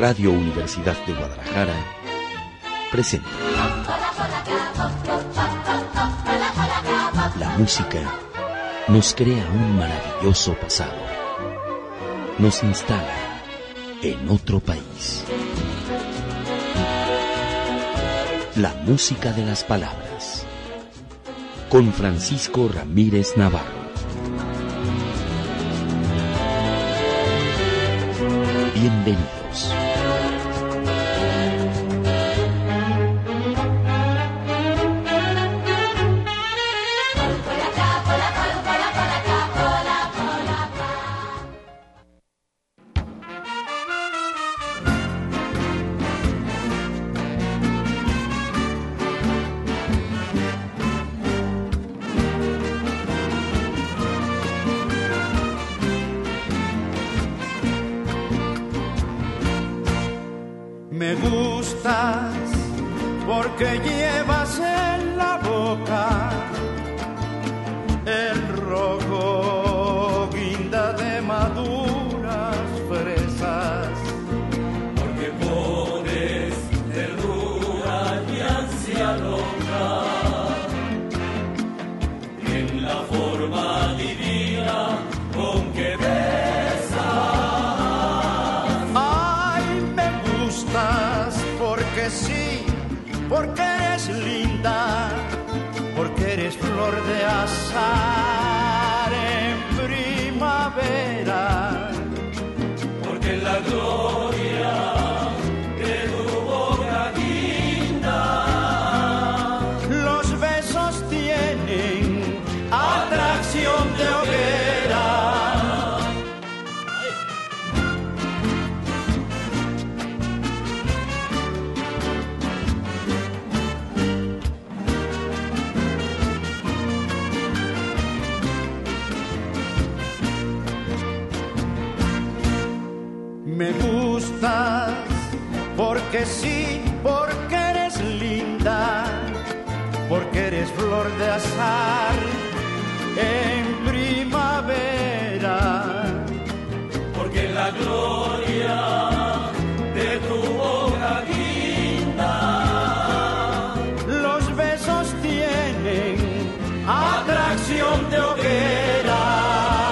Radio Universidad de Guadalajara presenta la música nos crea un maravilloso pasado, nos instala en otro país. La música de las palabras, con Francisco Ramírez Navarro. Bienvenidos. Me gustas porque llevas en la boca el rojo guinda de maduras fresas, porque pones ternura y ansia loca en la forma divina con que porque sí, porque eres linda, porque eres flor de azar en primavera, porque en la gloria de tu boca guinda los besos tienen atracción de hoguera. Me gustas porque sí, porque eres linda, porque eres flor de azar en primavera, porque en la gloria de tu boca guinda los besos tienen atracción de hoguera.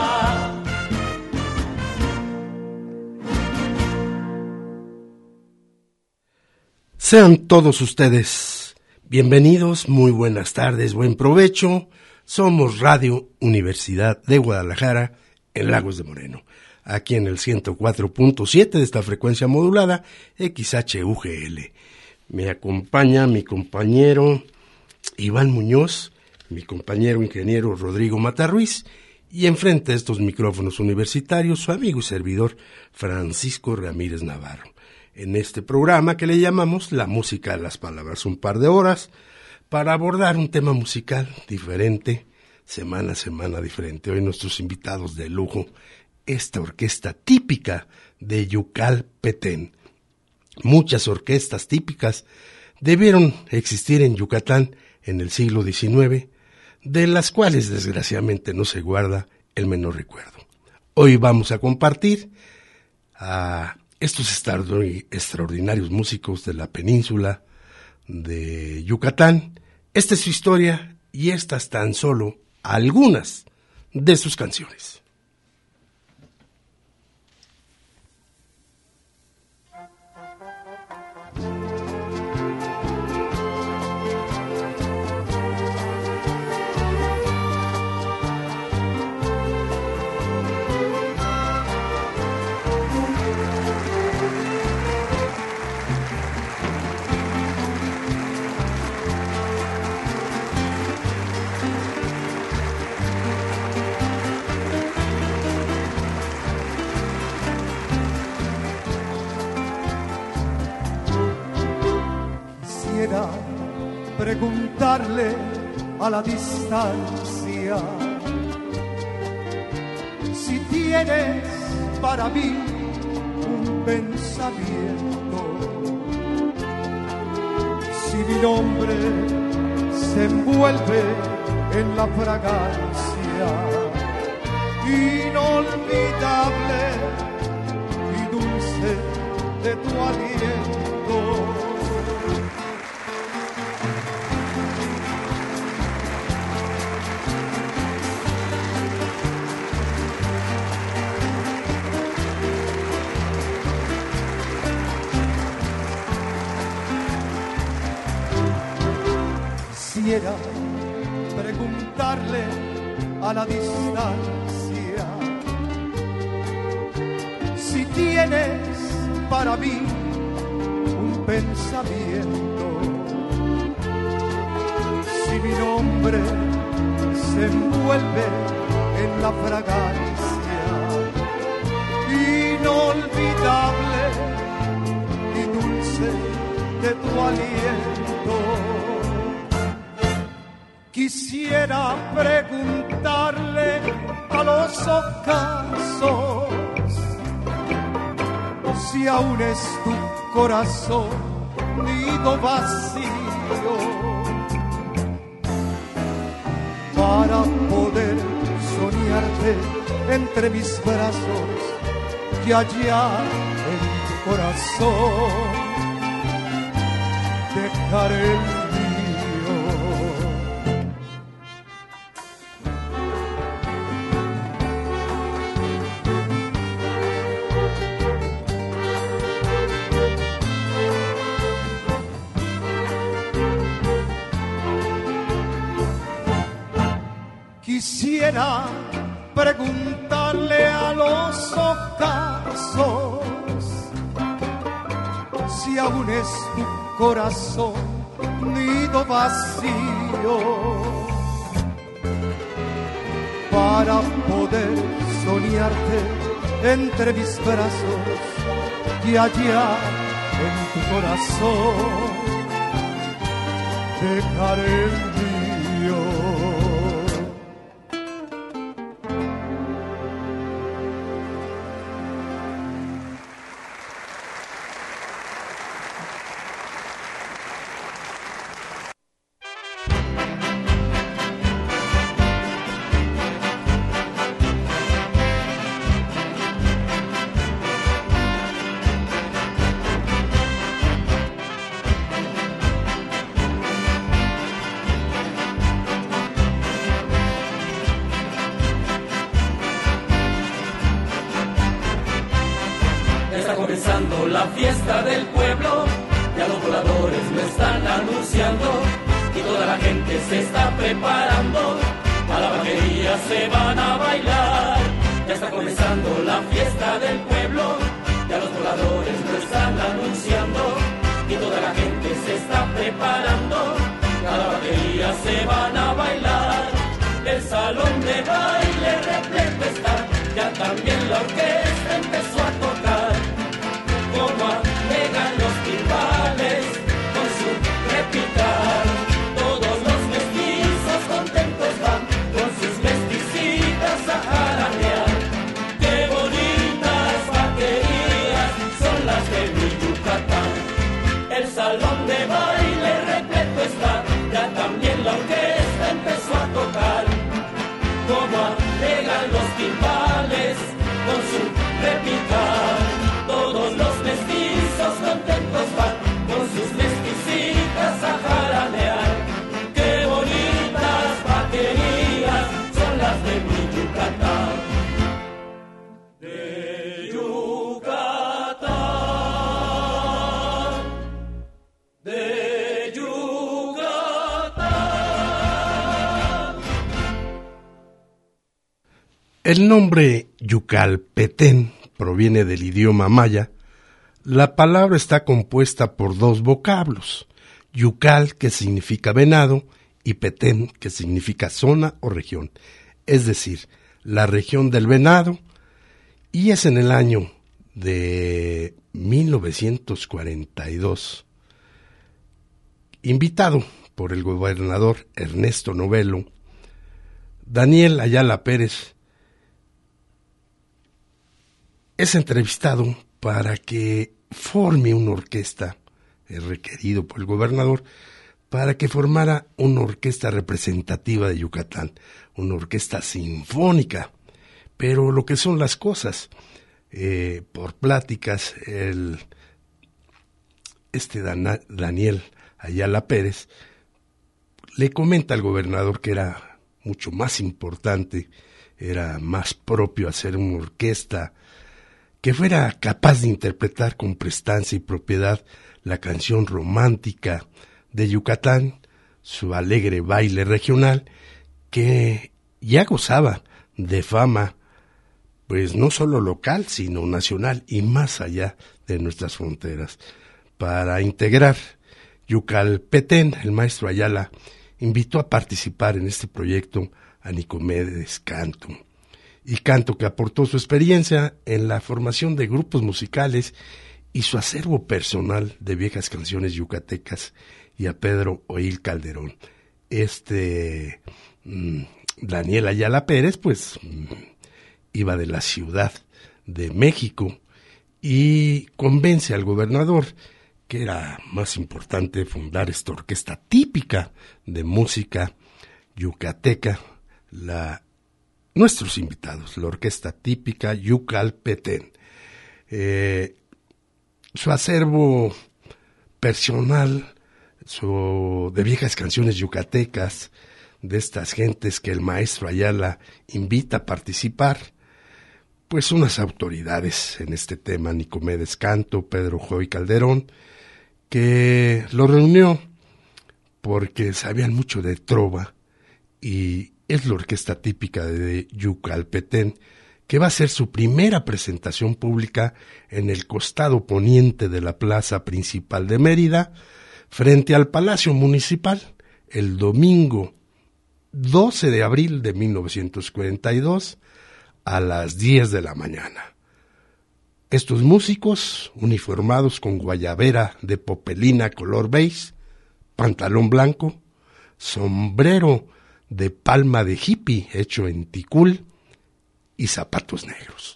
Sean todos ustedes bienvenidos, muy buenas tardes, buen provecho. Somos Radio Universidad de Guadalajara en Lagos de Moreno, aquí en el 104.7 de esta frecuencia modulada XHUGL. Me acompaña mi compañero Iván Muñoz, mi compañero ingeniero Rodrigo Matarruiz, y enfrente de estos micrófonos universitarios su amigo y servidor Francisco Ramírez Navarro. En este programa que le llamamos La Música de las Palabras, un par de horas para abordar un tema musical diferente, semana a semana diferente. Hoy nuestros invitados de lujo, esta orquesta típica de Yucalpetén. Muchas orquestas típicas debieron existir en Yucatán en el siglo XIX, de las cuales desgraciadamente no se guarda el menor recuerdo. Hoy vamos a compartir a estos extraordinarios músicos de la península de Yucatán. Esta es su historia y estas tan solo algunas de sus canciones. Preguntarle a la distancia si tienes para mí un pensamiento, si mi nombre se envuelve en la fragancia inolvidable y dulce de de tu aliento. Quisiera preguntarle a la distancia si tienes para mí un pensamiento, si mi nombre se envuelve en la fragancia inolvidable y dulce de tu aliento. Quisiera preguntarle a los ocasos si aún es tu corazón nido vacío para poder soñarte entre mis brazos y allá en tu corazón dejaré el mío. Quisiera preguntarle a los ocasos si aún es tu corazón nido vacío para poder soñarte entre mis brazos y allá en tu corazón dejaré el mío. Comenzando la fiesta del pueblo, ya los voladores lo están anunciando y toda la gente se está preparando, a la vaquería se van a bailar. Ya está comenzando la fiesta del pueblo, ya los voladores lo están anunciando y toda la gente se está preparando, a la vaquería se van a bailar. El salón de baile repleto está, ya también la orquesta empezó a tocar. Como alegan los timbales con su repicar, todos los mestizos contentos van con sus mesticitas a jaranear. Qué bonitas vaquerías son las de mi Yucatán. El salón de baile repleto está, ya también la orquesta empezó a tocar. Como alegan los timbales con su repicar, todos los mestizos contentos van con sus mesticitas a jaranear. Qué bonitas vaquerías son las de mi Yucatán. De Yucatán, de Yucatán. El nombre Yucalpetén proviene del idioma maya. La palabra está compuesta por dos vocablos, yucal, que significa venado, y petén, que significa zona o región, es decir, la región del venado, y es en el año de 1942, invitado por el gobernador Ernesto Novelo, Daniel Ayala Pérez es entrevistado para que forme una orquesta, es requerido por el gobernador, para que formara una orquesta representativa de Yucatán, una orquesta sinfónica. Pero lo que son las cosas, por pláticas, él Daniel Ayala Pérez le comenta al gobernador que era mucho más importante, era más propio hacer una orquesta que fuera capaz de interpretar con prestancia y propiedad la canción romántica de Yucatán, su alegre baile regional, que ya gozaba de fama, pues no solo local, sino nacional y más allá de nuestras fronteras. Para integrar Yucalpetén, el maestro Ayala invitó a participar en este proyecto a Nicomedes Canto, y Canto, que aportó su experiencia en la formación de grupos musicales y su acervo personal de viejas canciones yucatecas, y a Pedro Oil Calderón. Daniel Ayala Pérez, pues, iba de la Ciudad de México y convence al gobernador que era más importante fundar esta orquesta típica de música yucateca, nuestros invitados, la orquesta típica Yucalpetén. Su acervo personal, de viejas canciones yucatecas, de estas gentes que el maestro Ayala invita a participar, pues unas autoridades en este tema, Nicomedes Canto, Pedro Joy Calderón, que lo reunió porque sabían mucho de trova, y es la orquesta típica de Yucalpetén, que va a ser su primera presentación pública en el costado poniente de la plaza principal de Mérida, frente al Palacio Municipal, el domingo 12 de abril de 1942 a las 10 de la mañana. Estos músicos, uniformados con guayabera de popelina color beige, pantalón blanco, sombrero de palma de hippie hecho en ticul y zapatos negros.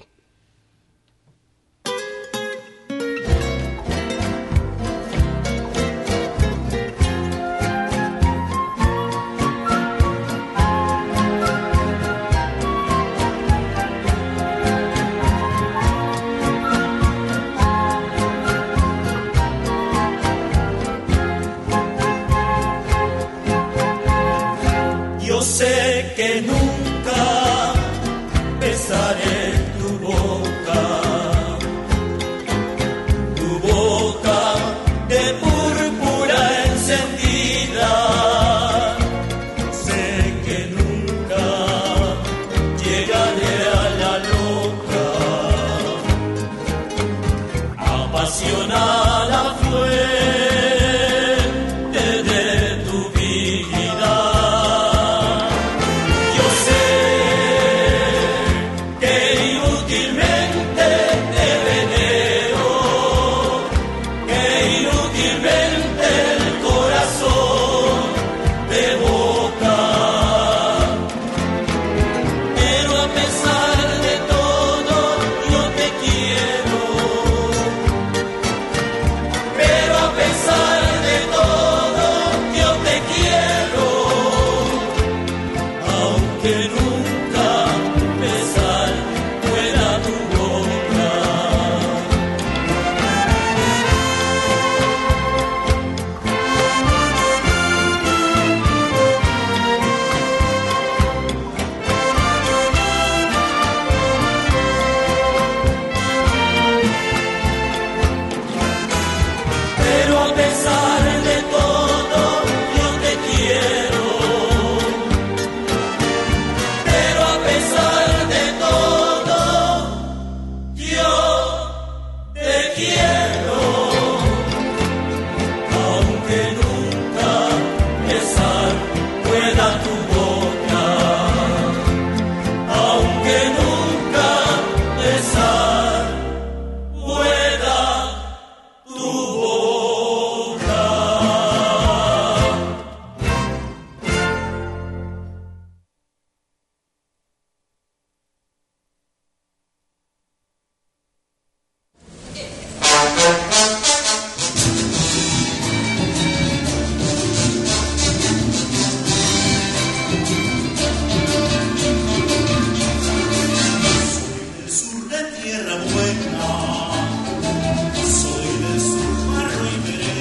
Yo sé que nunca besaré tu boca de púrpura encendida. Sé que nunca llegaré a la loca, apasionada fuente de tu vida. Soy de su barro y veré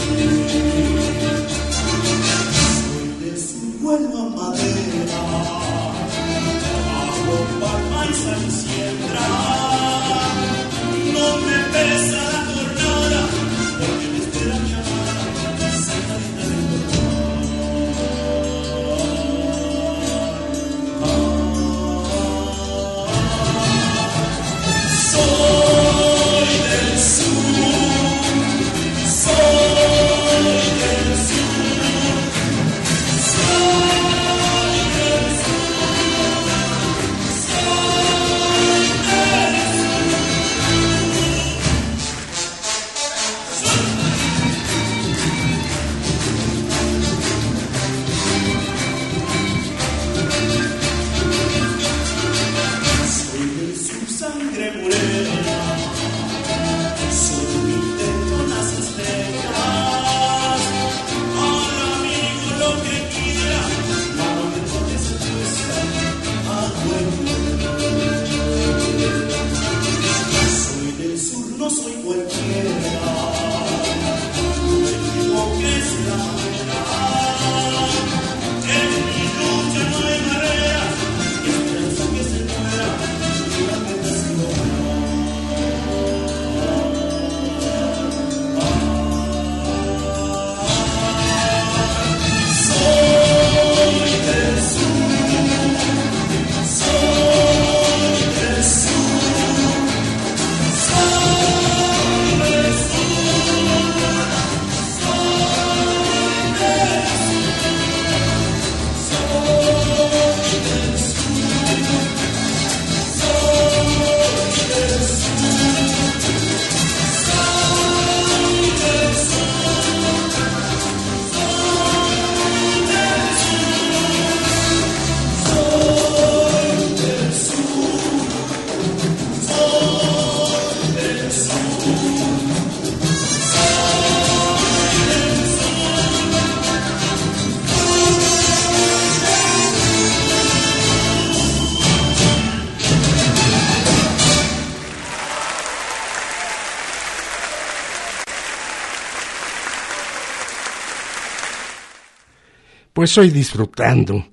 Pues hoy disfrutando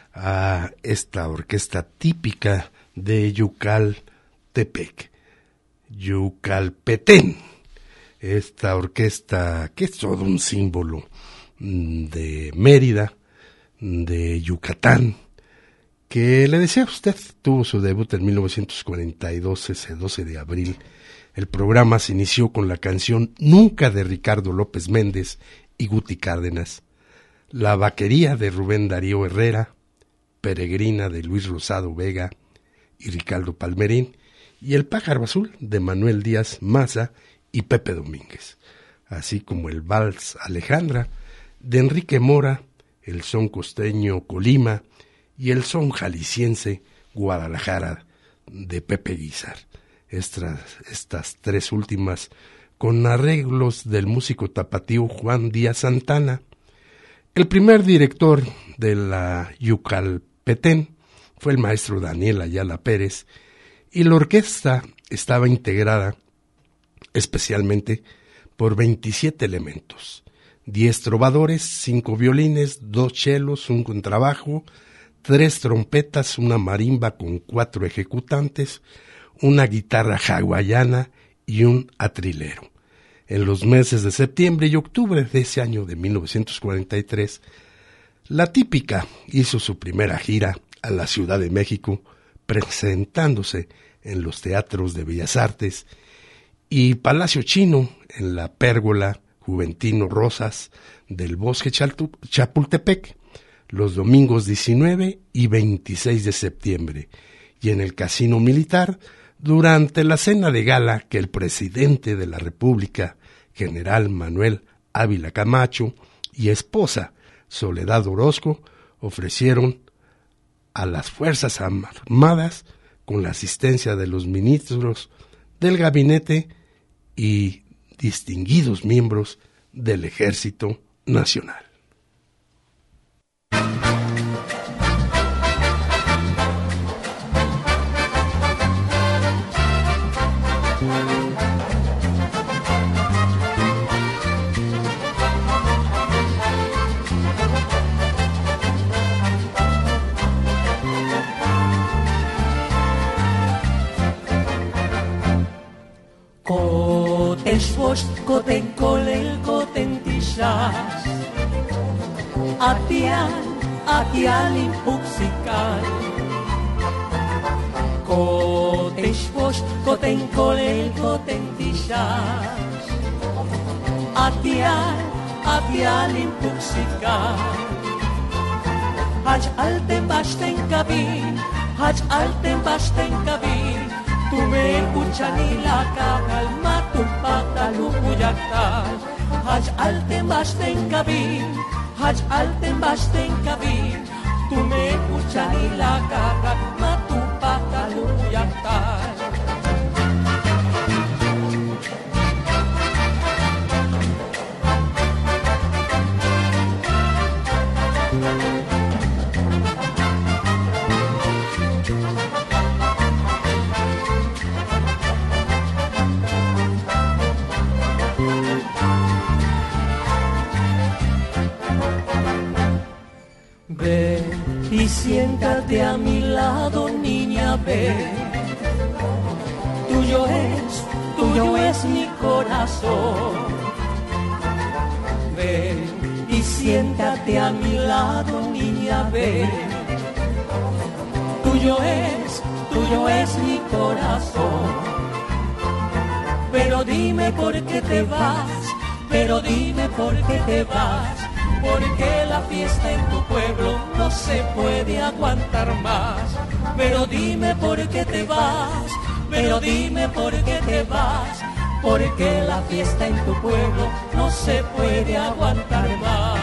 a esta orquesta típica de Yucaltepec, Yucalpetén, esta orquesta que es todo un símbolo de Mérida, de Yucatán, que le decía a usted, tuvo su debut en 1942, ese 12 de abril. El programa se inició con la canción Nunca de Ricardo López Méndez y Guti Cárdenas, La Vaquería de Rubén Darío Herrera, Peregrina de Luis Rosado Vega y Ricardo Palmerín, y El Pájaro Azul de Manuel Díaz Maza y Pepe Domínguez, así como el Vals Alejandra de Enrique Mora, el son costeño Colima y el son jalisciense Guadalajara de Pepe Guizar. Estas tres últimas con arreglos del músico tapatío Juan Díaz Santana. El primer director de la Yucalpetén fue el maestro Daniel Ayala Pérez, y la orquesta estaba integrada especialmente por 27 elementos, 10 trovadores, 5 violines, 2 chelos, un contrabajo, 3 trompetas, una marimba con 4 ejecutantes, una guitarra hawaiana y un atrilero. En los meses de septiembre y octubre de ese año de 1943, La Típica hizo su primera gira a la Ciudad de México, presentándose en los teatros de Bellas Artes y Palacio Chino, en la Pérgola Juventino Rosas del Bosque Chapultepec, los domingos 19 y 26 de septiembre, y en el Casino Militar durante la cena de gala que el presidente de la República, general Manuel Ávila Camacho, y esposa Soledad Orozco ofrecieron a las Fuerzas Armadas con la asistencia de los ministros del gabinete y distinguidos miembros del Ejército Nacional. koten kolel koten tixas, atial impuxical. Koten shposh, koten kolel koten tixas, atial impuxical. Hach alten basten kabin, hach alten basten kabin, tu me escuchan y la calma tu pata lupuyactal. Hach alten basten kabin, hach alten basten kabin, tu me escuchan y la calma tu pata lupuyactal. Ven y siéntate a mi lado, niña, ven. Tuyo es mi corazón. Ven y siéntate a mi lado, niña, ven. Tuyo es mi corazón. Pero dime por qué te vas, pero dime por qué te vas. Porque la fiesta en tu pueblo no se puede aguantar más. Pero dime por qué te vas, pero dime por qué te vas. Porque la fiesta en tu pueblo no se puede aguantar más.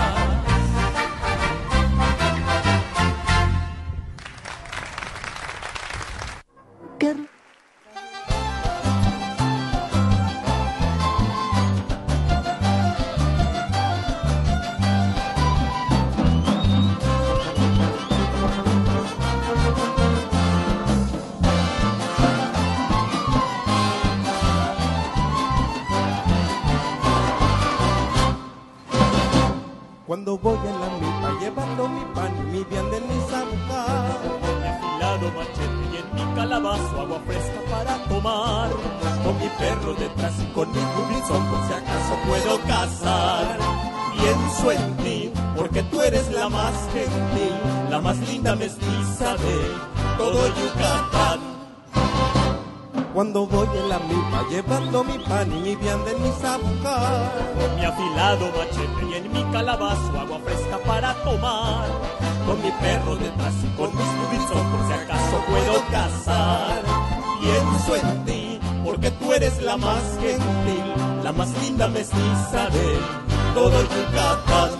Cuando voy en la milpa llevando mi pan y mi vianda en mi zampa, mi afilado machete y en mi calabazo agua fresca para tomar, con mi perro detrás y con mi cubrizón por si acaso puedo cazar. Pienso en ti porque tú eres la más gentil, la más linda mestiza de todo Yucatán. cuando voy en la milpa llevando mi pan y mi vianda en mi zampa, con mi afilado machete y en mi calabazo agua fresca para tomar, con mi perro detrás y con mis cubizos por si acaso puedo cazar. Pienso en ti porque tú eres la más gentil, la más linda mestiza de todo Yucatán.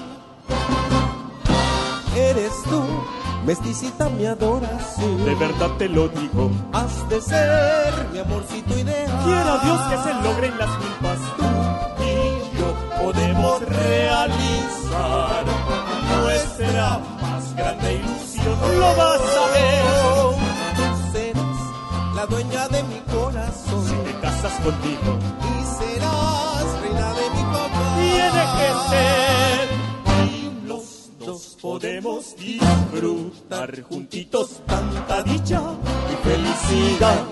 Eres tú, mesticita, mi adoración. De verdad te lo digo, Has de ser mi amorcito ideal. quiera Dios que se logren las milpas. Tú y yo podemos realizar nuestra más grande ilusión. Lo vas a ver. Tú serás la dueña de mi corazón Si te casas conmigo, y serás reina de mi papá. tiene que ser. Y los dos podemos disfrutar juntitos tanta dicha y felicidad.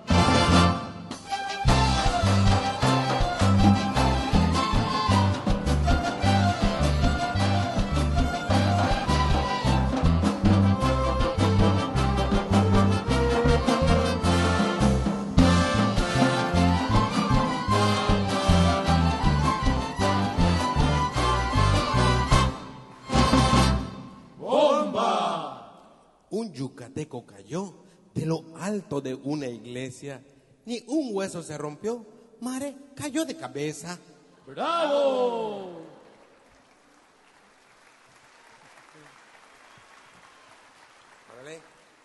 Un yucateco cayó de lo alto de una iglesia, ni un hueso se rompió, mare, cayó de cabeza. ¡Bravo! Órale.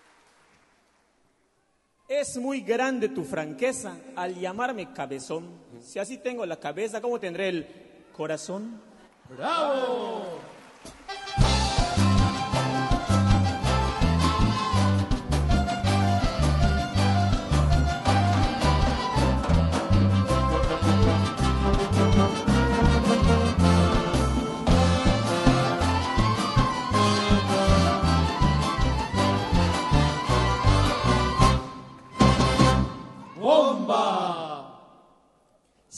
Es muy grande tu franqueza al llamarme cabezón. Si así tengo la cabeza, ¿cómo tendré el corazón? ¡Bravo!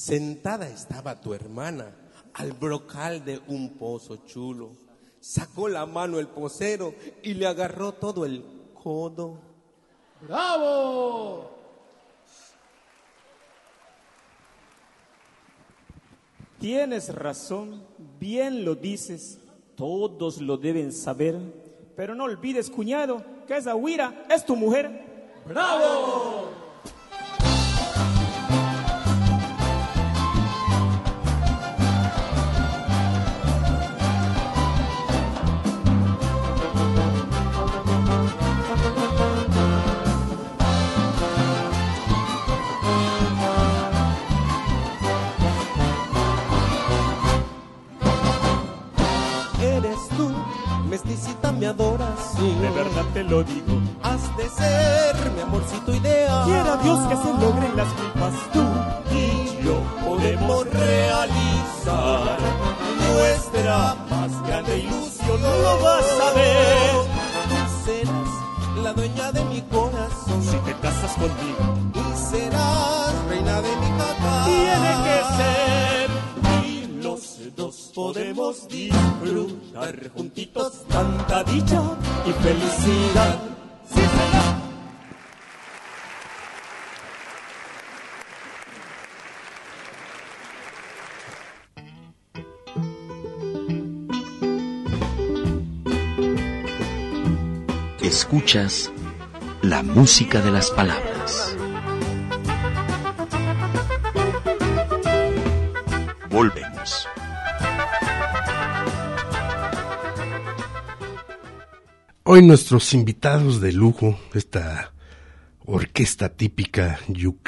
Sentada estaba tu hermana al brocal de un pozo chulo. Sacó la mano el pocero y le agarró todo el codo. ¡Bravo! Tienes razón, bien lo dices, todos lo deben saber, pero no olvides, cuñado, que esa güira es tu mujer. ¡Bravo! Mesticita, me adoras, sí. De verdad te lo digo. Has de ser mi amorcito ideal. Quiera Dios que se logren las culpas. Tú y yo podemos realizar nuestra más grande ilusión. no lo vas a ver. Tú serás la dueña de mi corazón. Si te casas conmigo y serás reina de mi casa. Tiene que ser. Y los dos podemos disfrutar juntitos tanta dicha y felicidad. ¡Sí, señor! Escuchas la música de las palabras. Volvemos. Hoy nuestros invitados de lujo, esta orquesta típica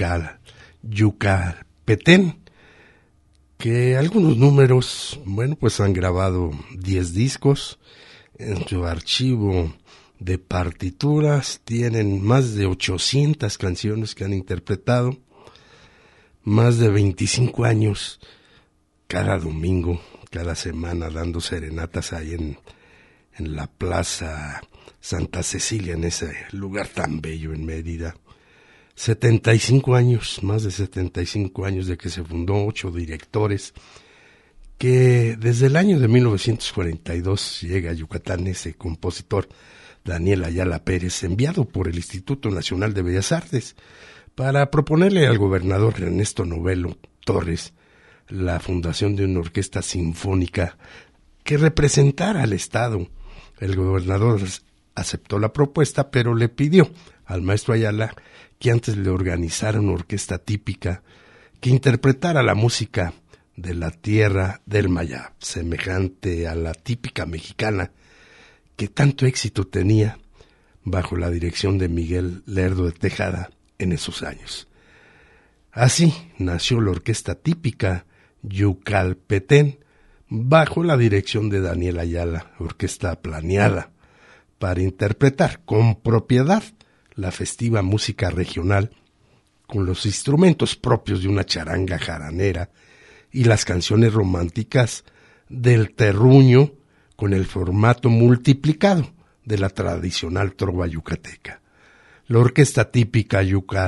Yucalpetén, que algunos números, bueno, pues han grabado 10 discos. En su archivo de partituras tienen más de 800 canciones que han interpretado, más de 25 años cada domingo, cada semana dando serenatas ahí en la Plaza Santa Cecilia, en ese lugar tan bello en Mérida. 75 años, más de 75 años de que se fundó, 8 directores, que desde el año de 1942 llega a Yucatán ese compositor Daniel Ayala Pérez, enviado por el Instituto Nacional de Bellas Artes para proponerle al gobernador Ernesto Novelo Torres la fundación de una orquesta sinfónica que representara al Estado. El gobernador aceptó la propuesta, pero le pidió al maestro Ayala que antes le organizara una orquesta típica que interpretara la música de la tierra del Mayab, semejante a la típica mexicana que tanto éxito tenía bajo la dirección de Miguel Lerdo de Tejada en esos años. Así nació la orquesta típica Yucalpetén, bajo la dirección de Daniel Ayala, orquesta planeada para interpretar con propiedad la festiva música regional con los instrumentos propios de una charanga jaranera y las canciones románticas del terruño con el formato multiplicado de la tradicional trova yucateca. La orquesta típica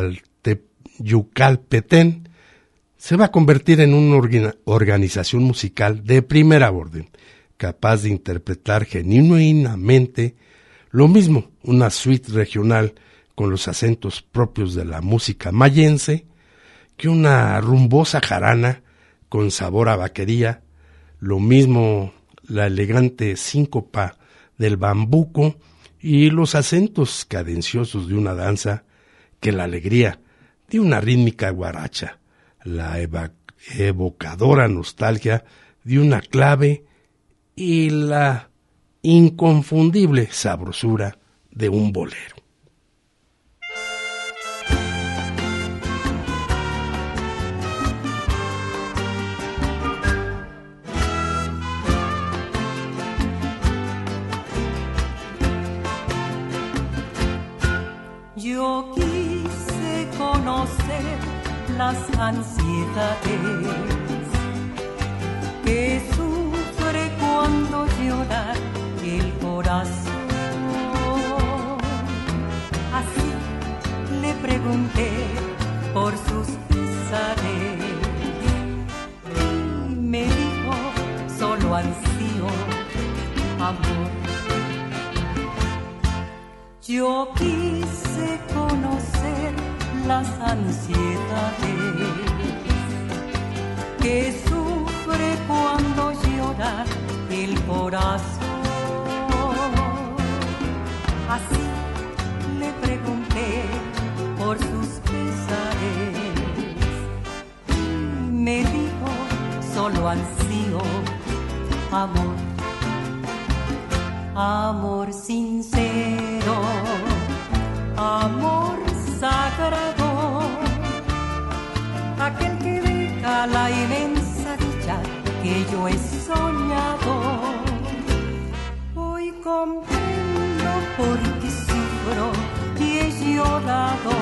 Yucalpetén se va a convertir en una organización musical de primera orden, capaz de interpretar genuinamente lo mismo, una suite regional con los acentos propios de la música mayense, que una rumbosa jarana con sabor a vaquería, lo mismo la elegante síncopa del bambuco y los acentos cadenciosos de una danza, que la alegría de una rítmica guaracha, la evocadora nostalgia de una clave y la inconfundible sabrosura de un bolero. Yo quise conocer las ansiedades que sufre cuando llora el corazón. Así le pregunté por sus pesares solo ansío amor. Yo quise conocer las ansiedades que sufre cuando llora el corazón. Así le pregunté por sus pesares. Me dijo, solo ansío amor. Amor sincero, amor sagrado, aquel que deja la inmensa dicha que yo he soñado. Hoy comprendo por qué sufro y he llorado.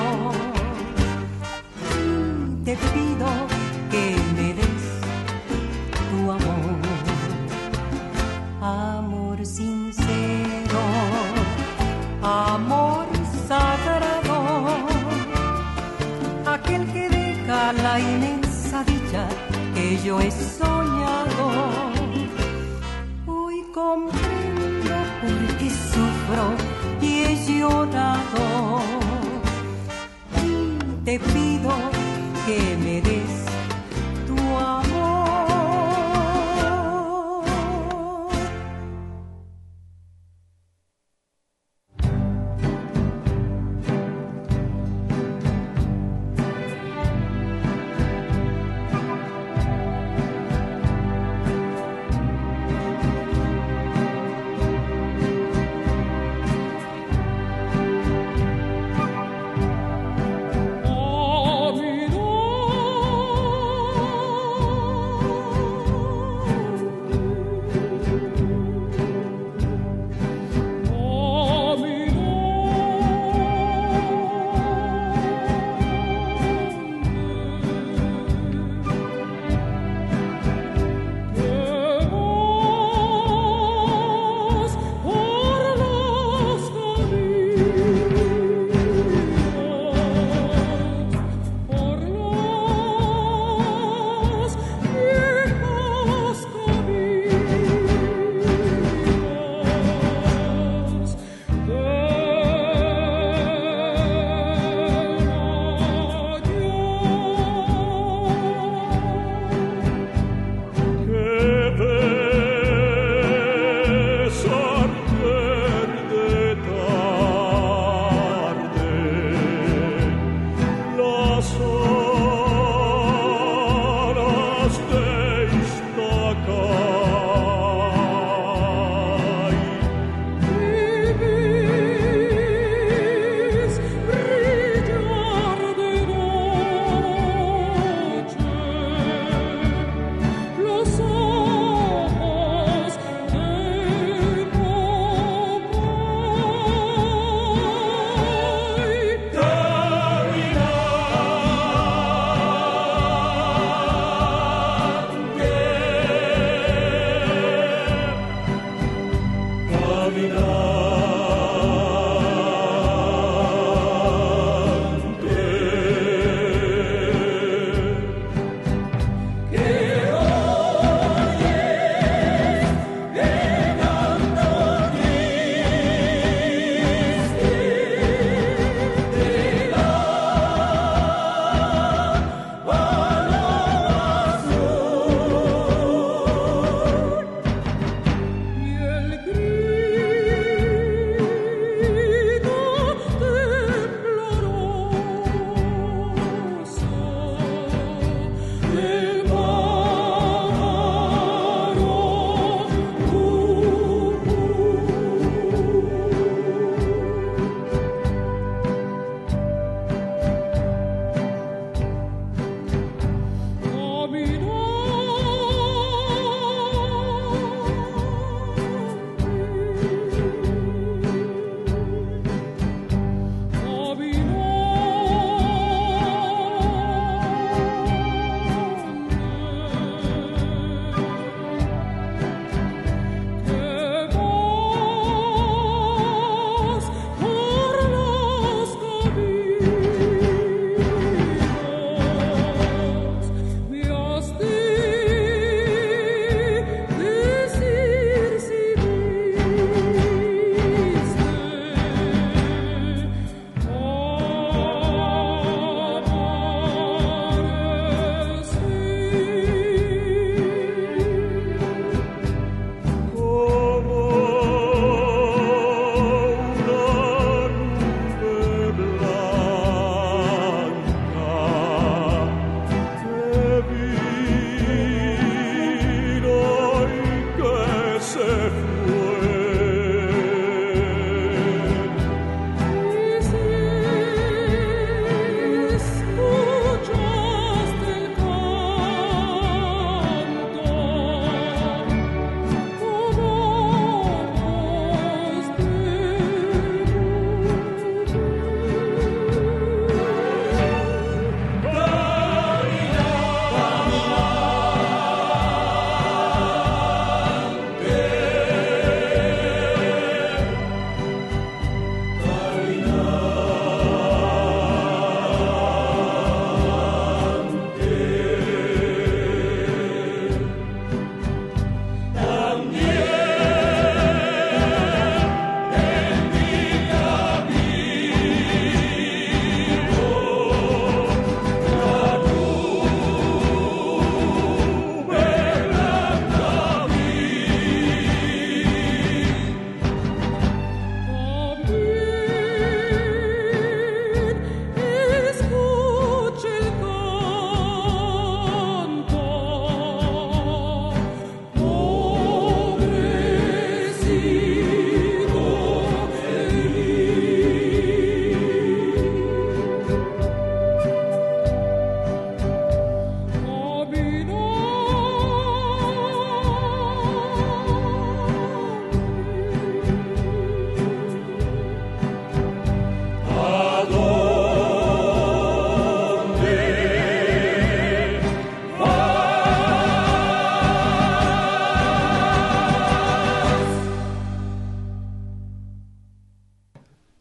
Te pido que me des tu amor. Amor sincero, amor sagrado, aquel que deja la inmensa dicha que yo he soñado. Hoy comprendo por qué sufro y he llorado. Y te pido que me des tu amor. Oh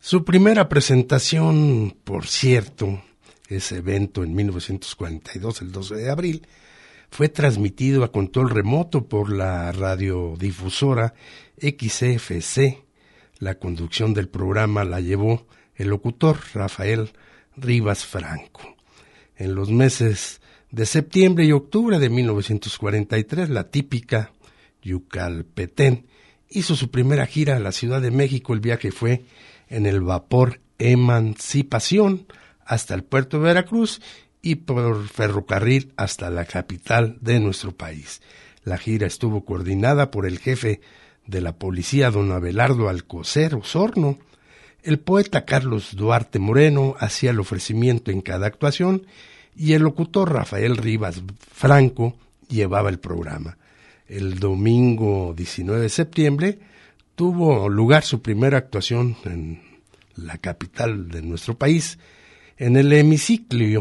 Su primera presentación, por cierto, ese evento en 1942, el 12 de abril, fue transmitido a control remoto por la radiodifusora XFC. La conducción del programa la llevó el locutor Rafael Rivas Franco. En los meses de septiembre y octubre de 1943, la típica Yucalpetén hizo su primera gira a la Ciudad de México. El viaje fue en el vapor Emancipación hasta el puerto de Veracruz y por ferrocarril hasta la capital de nuestro país. La gira estuvo coordinada por el jefe de la policía, don Abelardo Alcocer Osorno. El poeta Carlos Duarte Moreno hacía el ofrecimiento en cada actuación y el locutor Rafael Rivas Franco llevaba el programa. El domingo 19 de septiembre tuvo lugar su primera actuación en la capital de nuestro país, en el hemiciclo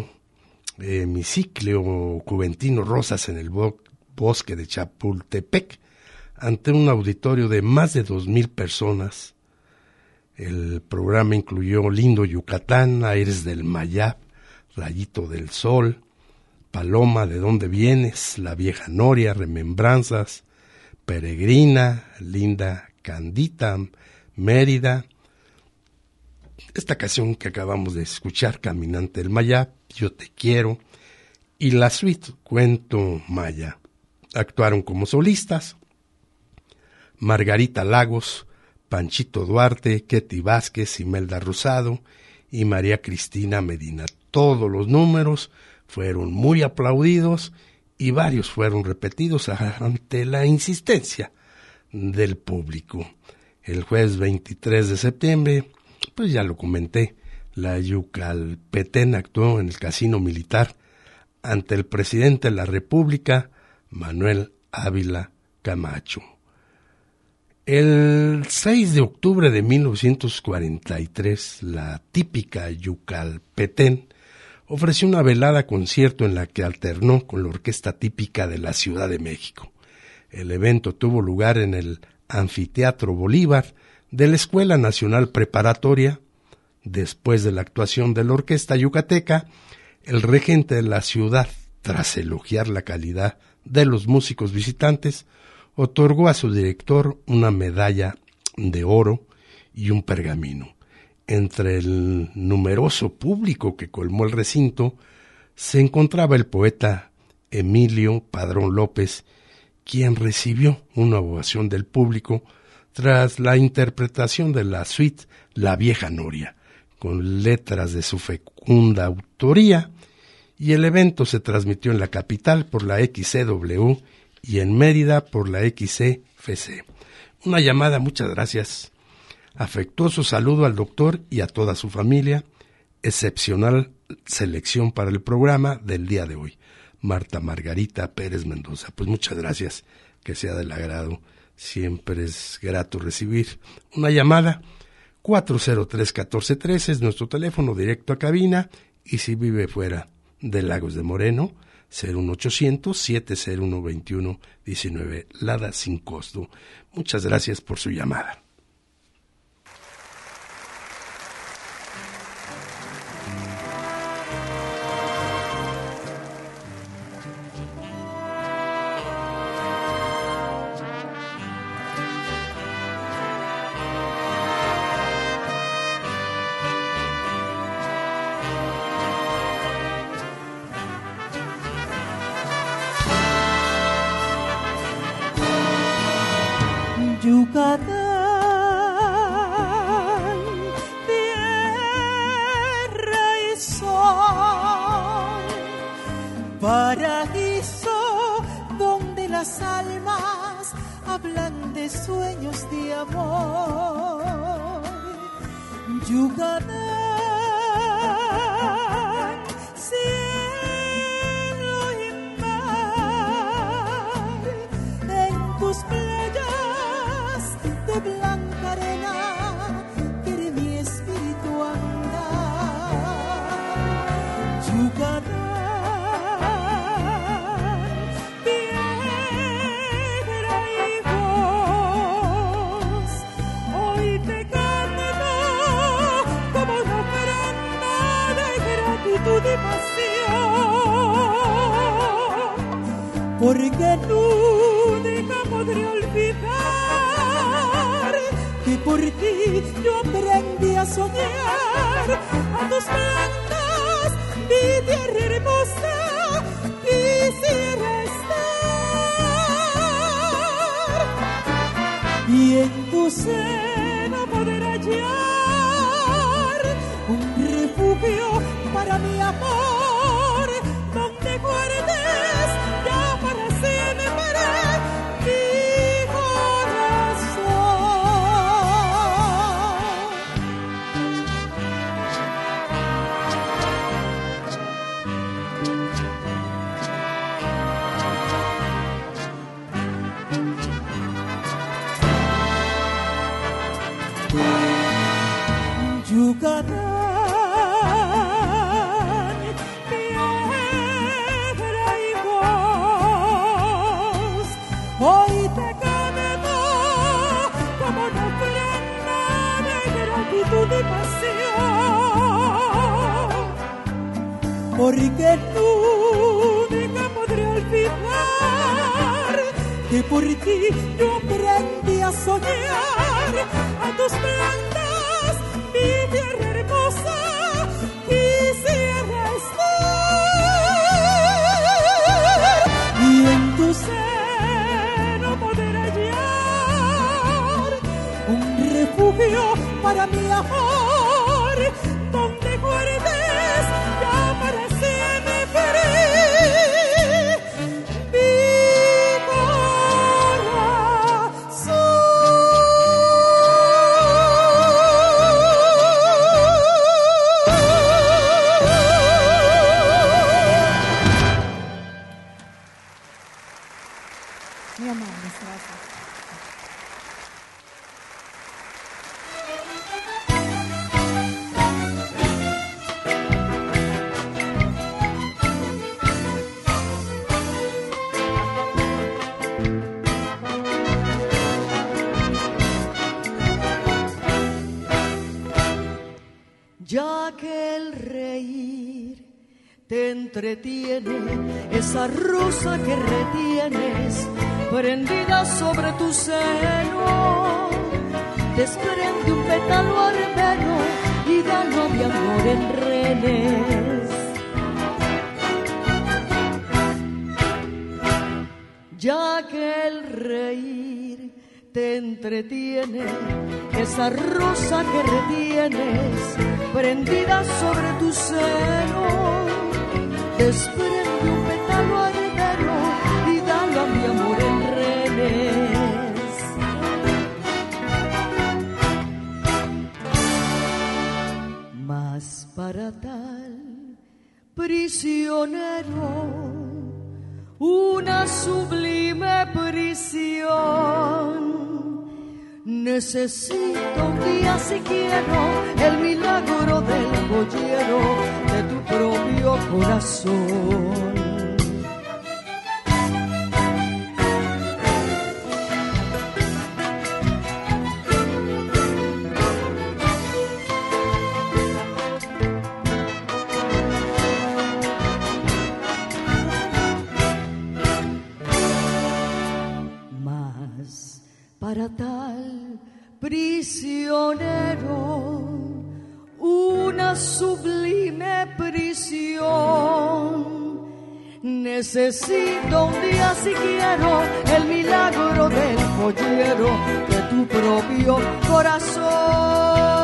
Juventino Rosas en el bosque de Chapultepec, ante un auditorio de más de 2,000 personas. El programa incluyó Lindo Yucatán, Aires del Mayab, Rayito del Sol, Paloma, ¿de dónde vienes?, La Vieja Noria, Remembranzas, Peregrina, Linda Candita, Mérida. Esta canción que acabamos de escuchar, Caminante del Mayab, Yo te quiero, y la suite Cuento Maya. Actuaron como solistas Margarita Lagos, Panchito Duarte, Ketty Vázquez, Imelda Rosado y María Cristina Medina. Todos los números fueron muy aplaudidos y varios fueron repetidos ante la insistencia del público. El jueves 23 de septiembre, pues ya lo comenté, la Yucalpetén actuó en el Casino Militar ante el presidente de la República, Manuel Ávila Camacho. El 6 de octubre de 1943, la típica Yucalpetén ofreció una velada concierto en la que alternó con la orquesta típica de la Ciudad de México. El evento tuvo lugar en el Anfiteatro Bolívar de la Escuela Nacional Preparatoria. Después de la actuación de la orquesta yucateca, el regente de la ciudad, tras elogiar la calidad de los músicos visitantes, otorgó a su director una medalla de oro y un pergamino. Entre el numeroso público que colmó el recinto se encontraba el poeta Emilio Padrón López, quien recibió una ovación del público tras la interpretación de la suite La Vieja Noria, con letras de su fecunda autoría, y el evento se transmitió en la capital por la XCW y en Mérida por la XCFC. Una llamada, muchas gracias. Afectuoso saludo al doctor y a toda su familia. Excepcional selección para el programa del día de hoy. Marta Margarita Pérez Mendoza. Pues muchas gracias, que sea del agrado. Siempre es grato recibir una llamada. 403-1413 es nuestro teléfono directo a cabina, y si vive fuera de Lagos de Moreno, 01800-701-2119, Lada sin costo. Muchas gracias por su llamada. Yucatán, tierra y sol, paraíso donde las almas hablan de sueños de amor. Yucatán, cielo y mar, en tus playas de blanca arena quiere mi espíritu andar. Yucatán, piedra y voz, hoy te canto porque nunca podré olvidar que por ti yo aprendí a soñar. A tus plantas, mi tierra hermosa, quisiera estar, y en tu seno poder hallar un refugio para mi amor, donde guardes ya para siempre mi corazón. Yucatán, piedra y voz, hoy te canto como una ofrenda de gratitud y pasión, porque nunca podré olvidar que por ti yo aprendí a soñar. A tus plantas, mi tierra hermosa, quisiera estar, y en tu seno poder hallar un refugio para mi amor, donde guardes ya para siempre mi ya que el reír te entretiene, esa rosa que retienes prendida sobre tu seno, desprende un pétalo armeno y gano mi amor en renes. Ya que el reír te entretiene, esa rosa que retienes prendida sobre tu seno, desprende un pétalo armeno y dalo a mi amor en renes. Mas para tal prisionero una sublime prisión, necesito un día si quiero el milagro del joyero de tu propio corazón. Mas para tal prisionero una sublime prisión, necesito un día si quiero el milagro del joyero de tu propio corazón.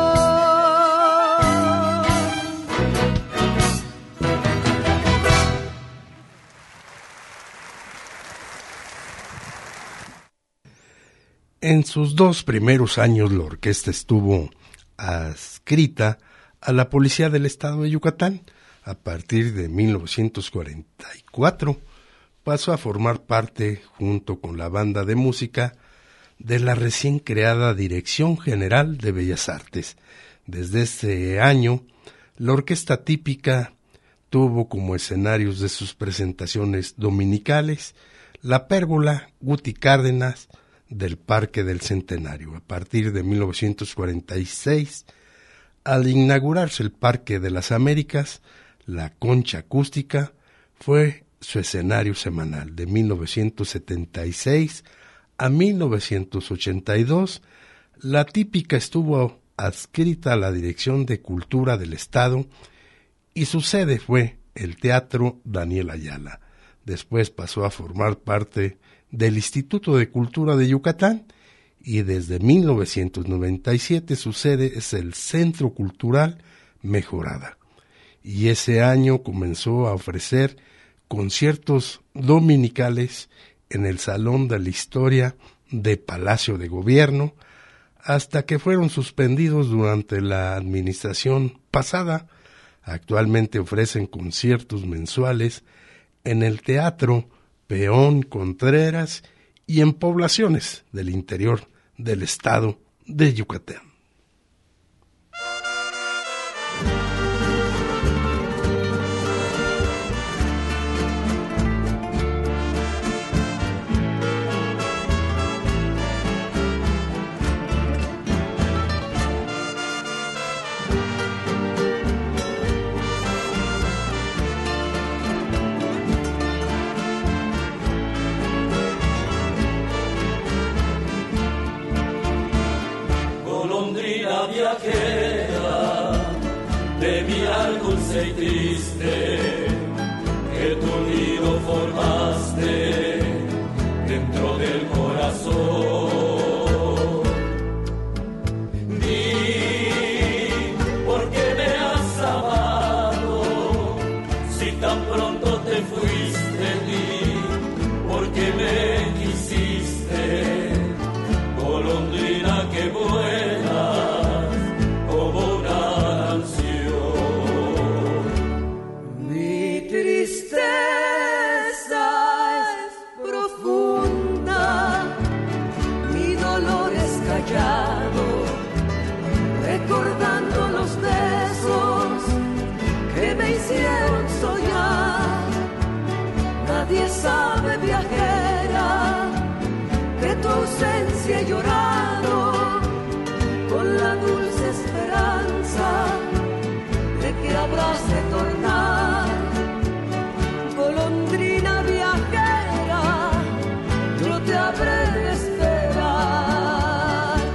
En sus 2 primeros años la orquesta estuvo adscrita a la Policía del Estado de Yucatán. A partir de 1944 pasó a formar parte, junto con la banda de música, de la recién creada Dirección General de Bellas Artes. Desde ese año, la orquesta típica tuvo como escenarios de sus presentaciones dominicales la Pérgola Guti Cárdenas del Parque del Centenario. A partir de 1946, al inaugurarse el Parque de las Américas, la Concha Acústica fue su escenario semanal. De 1976 a 1982, La Típica estuvo adscrita a la Dirección de Cultura del Estado y su sede fue el Teatro Daniel Ayala. Después pasó a formar parte del Instituto de Cultura de Yucatán y desde 1997 su sede es el Centro Cultural Mejorada. Y ese año comenzó a ofrecer conciertos dominicales en el Salón de la Historia de Palacio de Gobierno, hasta que fueron suspendidos durante la administración pasada. Actualmente ofrecen conciertos mensuales en el Teatro Peón Contreras y en poblaciones del interior del estado de Yucatán. De mi algo dulce y triste, que tu nido formaste dentro del corazón. Di, ¿por qué me has amado? Si tan pronto te fuiste, di, ¿por qué me quisiste? Golondrina que vuela como una canción. Mi tristeza es profunda, mi dolor es callado, recordando los besos que me hicieron soñar. Nadie sabe, viajera, que tu ausencia he llorado con la dulce esperanza de que habrás de tornar. Golondrina viajera, yo te habré de esperar.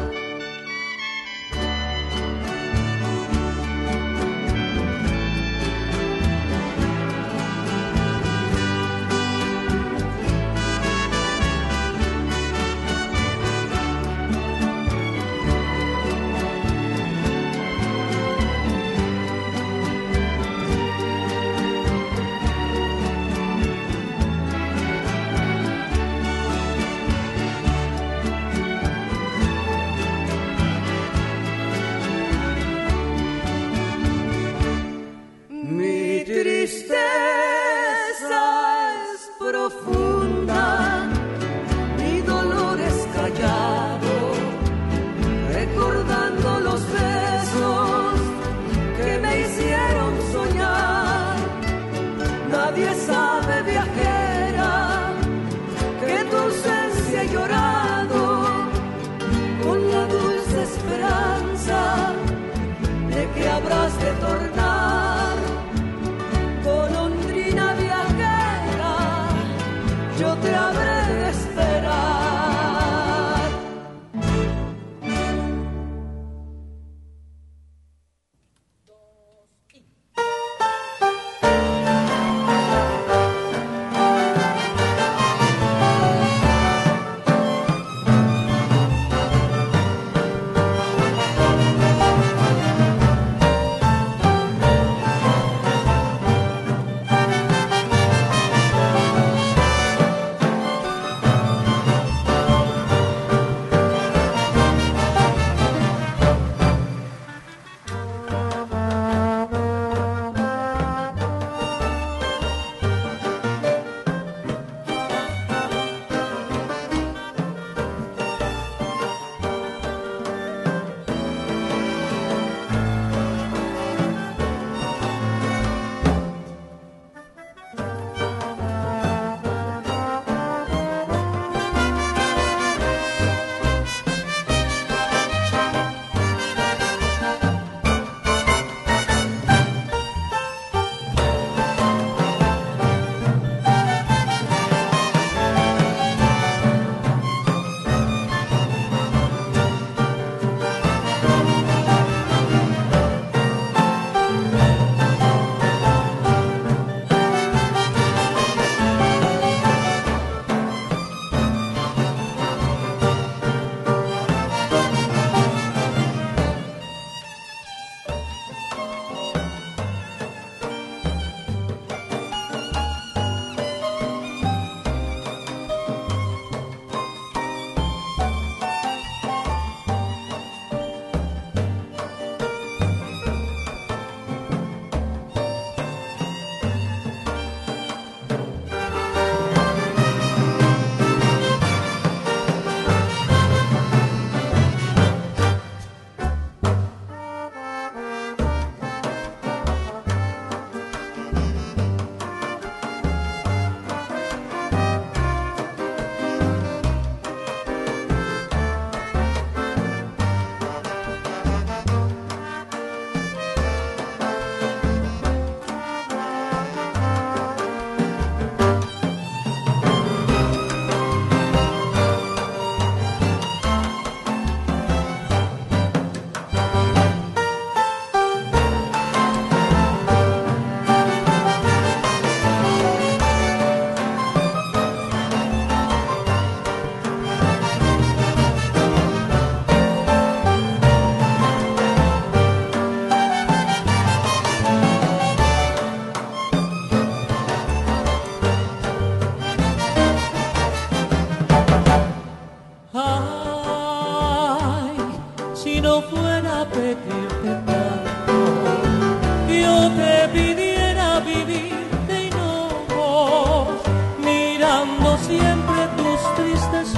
si no fuera a pedirte tanto, yo te pidiera vivir de hinojos, mirando siempre tus tristes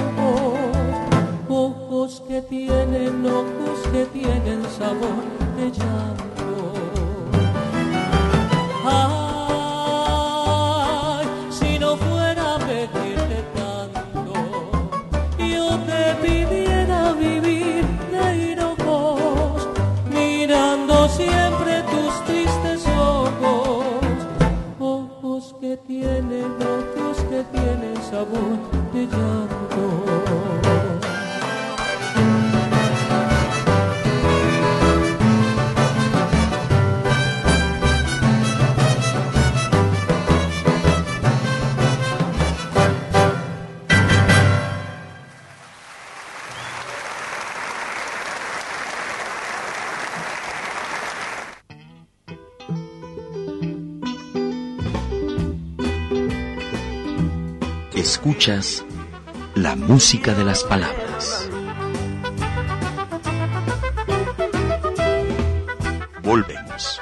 ojos que tienen sabor de llanto. Ay, si no fuera a pedirte tanto, yo te pidiera vivir de hinojos, mirando siempre tus tristes ojos que tienen sabor de llanto. Escuchas la música de las palabras. Volvemos.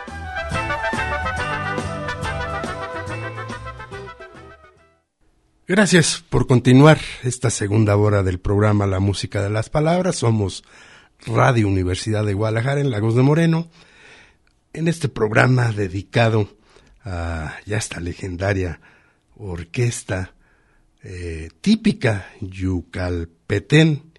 Gracias por continuar esta segunda hora del programa La Música de las Palabras. Somos Radio Universidad de Guadalajara en Lagos de Moreno. En este programa dedicado a ya esta legendaria orquesta típica yucalpetén,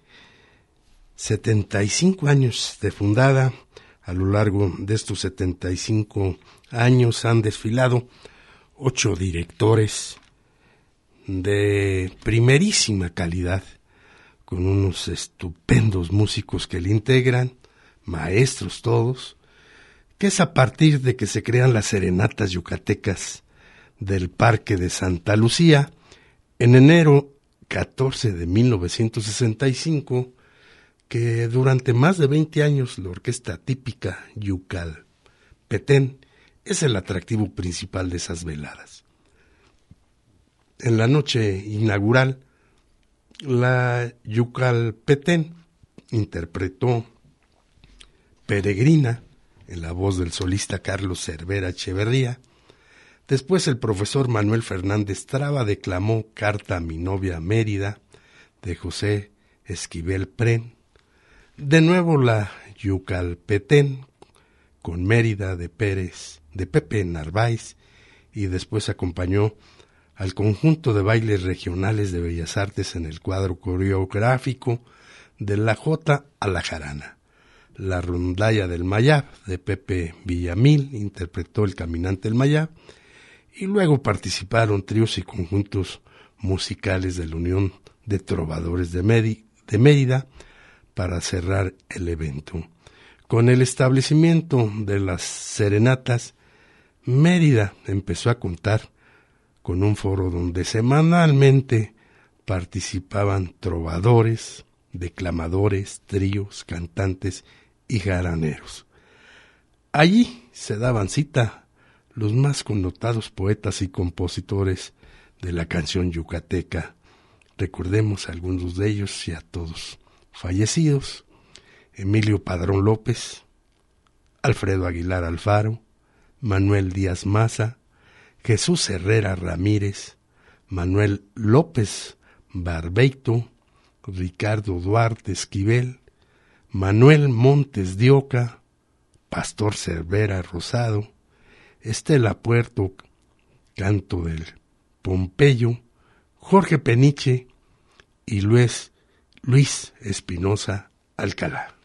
75 años de fundada. A lo largo de estos 75 años han desfilado 8 directores de primerísima calidad, con unos estupendos músicos que le integran, maestros todos, que es a partir de que se crean las serenatas yucatecas del Parque de Santa Lucía, en enero 14 de 1965, que durante más de 20 años la orquesta típica yucalpetén es el atractivo principal de esas veladas. En la noche inaugural, la yucalpetén interpretó Peregrina en la voz del solista Carlos Cervera Echeverría. Después el profesor Manuel Fernández Traba declamó Carta a mi novia Mérida, de José Esquivel Pren. De nuevo la yucalpetén con Mérida de Pepe Narváez, y después acompañó al conjunto de bailes regionales de Bellas Artes en el cuadro coreográfico de La Jota a la Jarana. La rondalla del Mayab de Pepe Villamil interpretó El Caminante del Mayab, y luego participaron tríos y conjuntos musicales de la Unión de Trovadores de Mérida para cerrar el evento. Con el establecimiento de las serenatas, Mérida empezó a contar con un foro donde semanalmente participaban trovadores, declamadores, tríos, cantantes y jaraneros. Allí se daban cita los más connotados poetas y compositores de la canción yucateca. Recordemos a algunos de ellos, ya todos fallecidos: Emilio Padrón López, Alfredo Aguilar Alfaro, Manuel Díaz Maza, Jesús Herrera Ramírez, Manuel López Barbeito, Ricardo Duarte Esquivel, Manuel Montes de Oca, Pastor Cervera Rosado, Estela Puerto, Canto del Pompeyo, Jorge Peniche y Luis Espinosa Alcalá.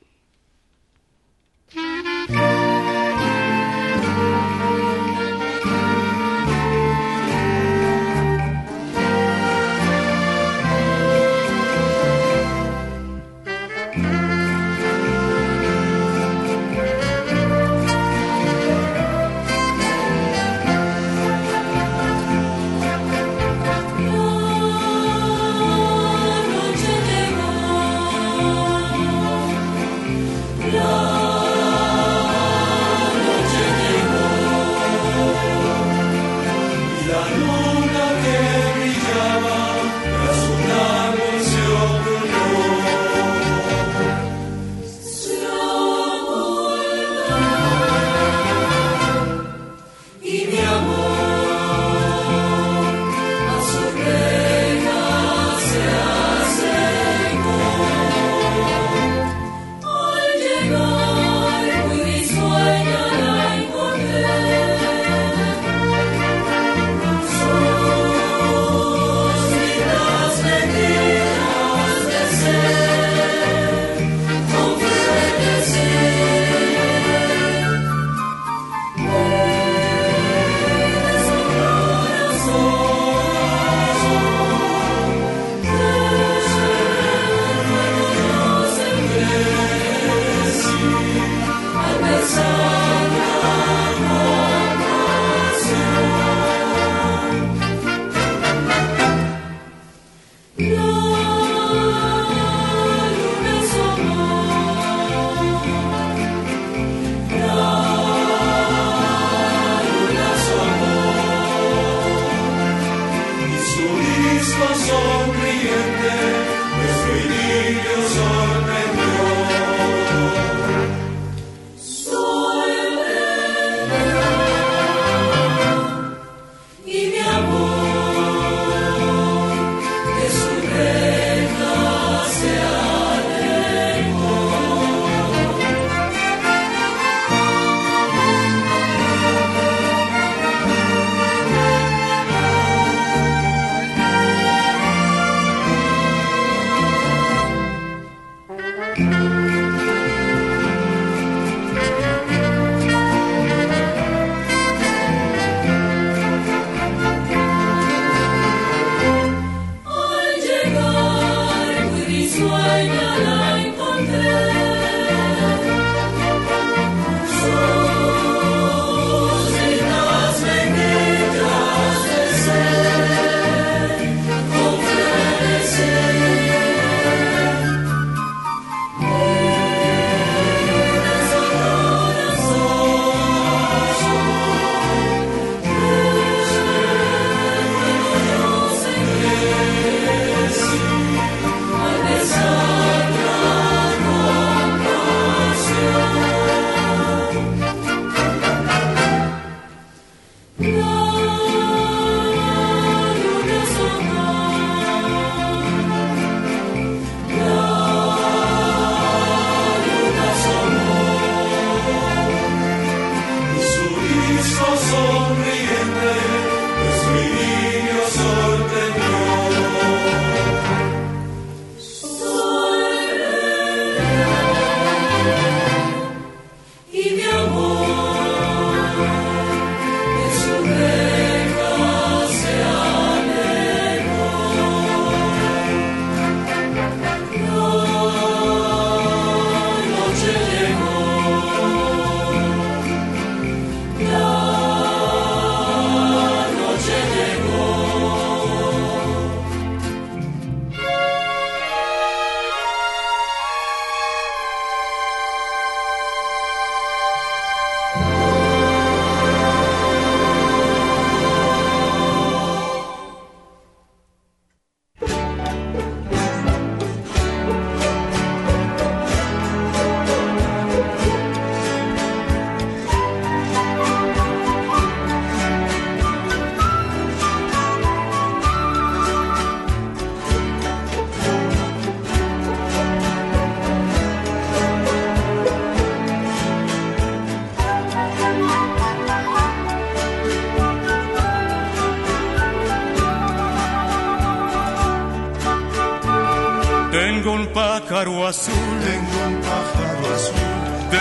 Tengo un pájaro azul, tengo un pájaro azul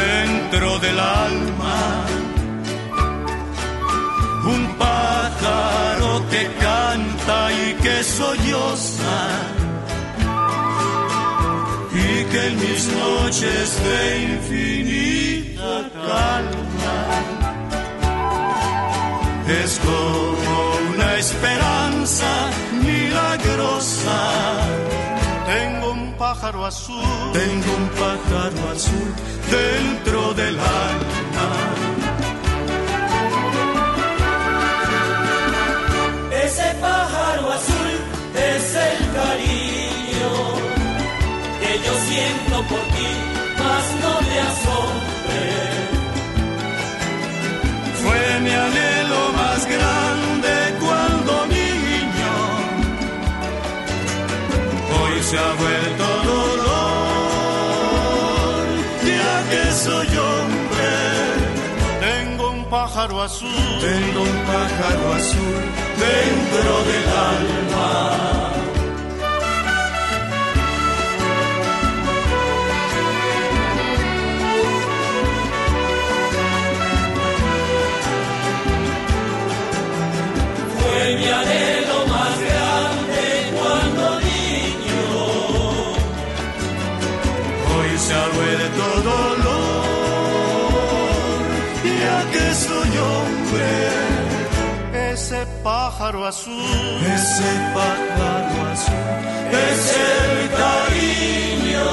dentro del alma, un pájaro que canta y que solloza, y que en mis noches de infinita calma es como una esperanza milagrosa. Tengo un pájaro azul, tengo un pájaro azul dentro del alma. Ese pájaro azul es el cariño que yo siento por ti, mas no te asombre. Fue mi anhelo más grande cuando niño, hoy se ha vuelto dolor, ya que soy hombre. tengo un pájaro azul, Tengo un pájaro azul dentro del alma. Fue mi anhelo más grande cuando niño, Hoy se ha vuelto dolor, ya que soy hombre. ese pájaro azul, Ese pájaro azul es el cariño.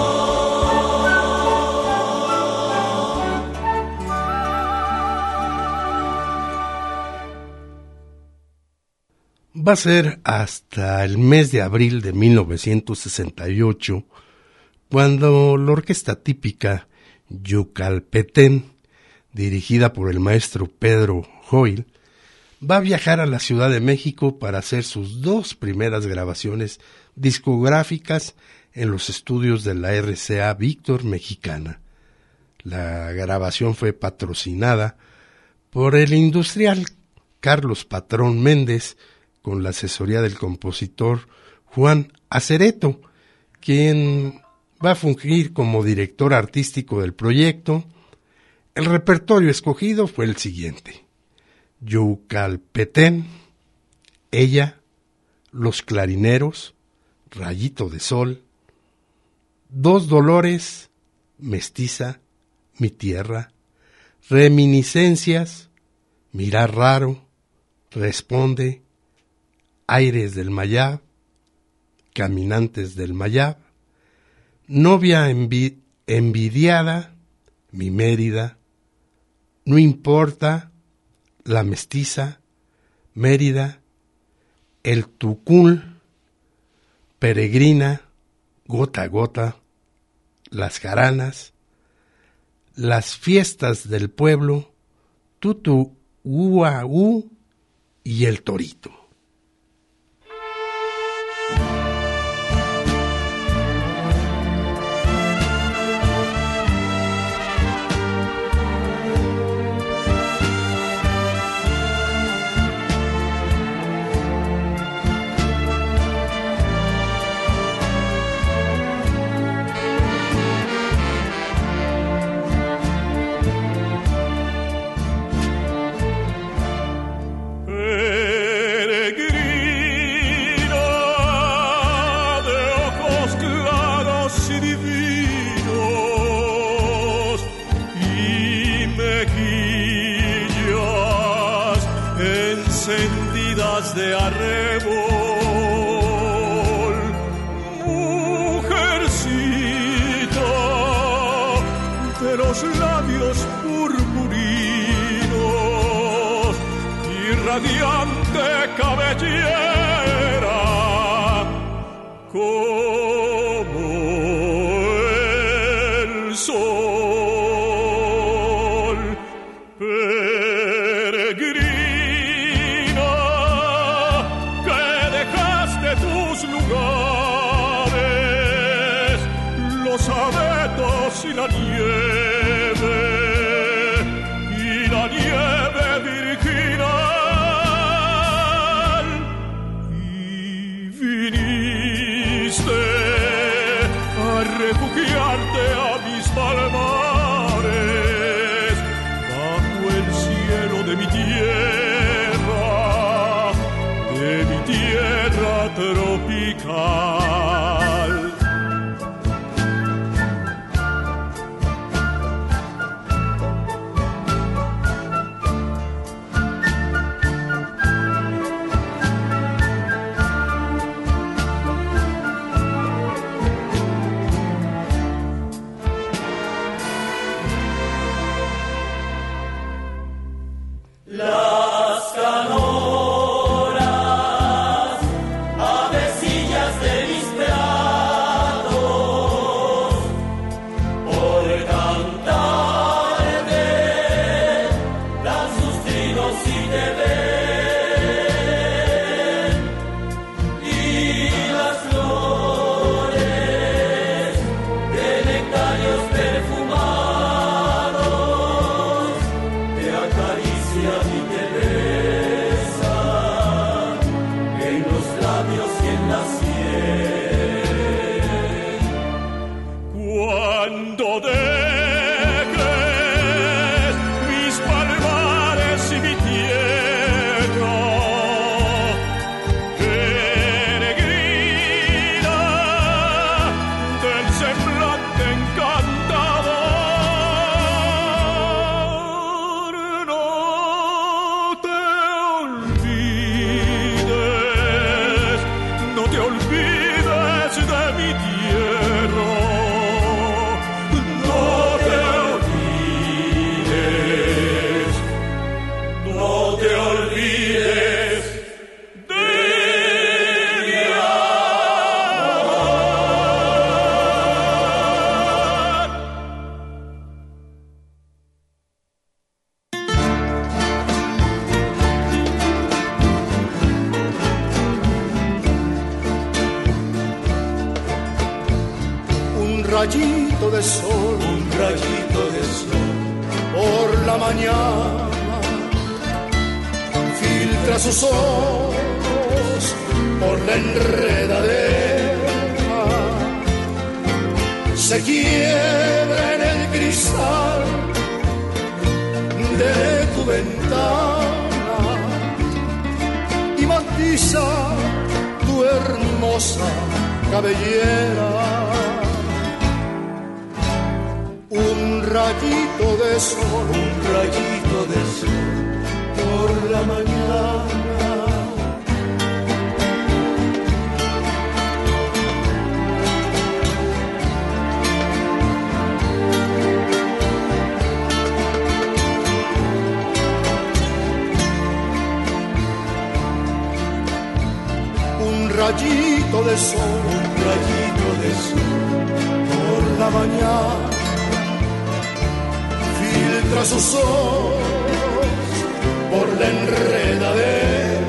Va a ser hasta el mes de abril de 1968 cuando la orquesta típica Yucalpetén, dirigida por el maestro Pedro Joil, va a viajar a la Ciudad de México para hacer sus dos primeras grabaciones discográficas en los estudios de la RCA Víctor Mexicana. La grabación fue patrocinada por el industrial Carlos Patrón Méndez, con la asesoría del compositor Juan Acereto, quien va a fungir como director artístico del proyecto. El repertorio escogido fue el siguiente: Yucalpetén, Ella, Los Clarineros, Rayito de Sol, Dos Dolores, Mestiza, Mi Tierra, Reminiscencias, Mirar Raro, Responde, Aires del Mayab, Caminantes del Mayab, Novia envidiada, Mi Mérida, No importa, La Mestiza, Mérida, El Tucún, Peregrina, Gota a Gota, Las Jaranas, Las Fiestas del Pueblo, Tutu Uaú y El Torito. De arrebol, mujercita de los labios purpurinos y radiante cabellera, como el sol. Y la nieve virginal, y viniste a refugiarte a mis palmares, bajo el cielo de mi tierra tropical. Rayito de sol, un rayito de sol, por la mañana filtra sus ojos por la enredadera, se quiebra en el cristal de tu ventana y matiza tu hermosa cabellera. Un rayito de sol por la mañana. Un rayito de sol por la mañana. Filtra sus ojos por la enredadera,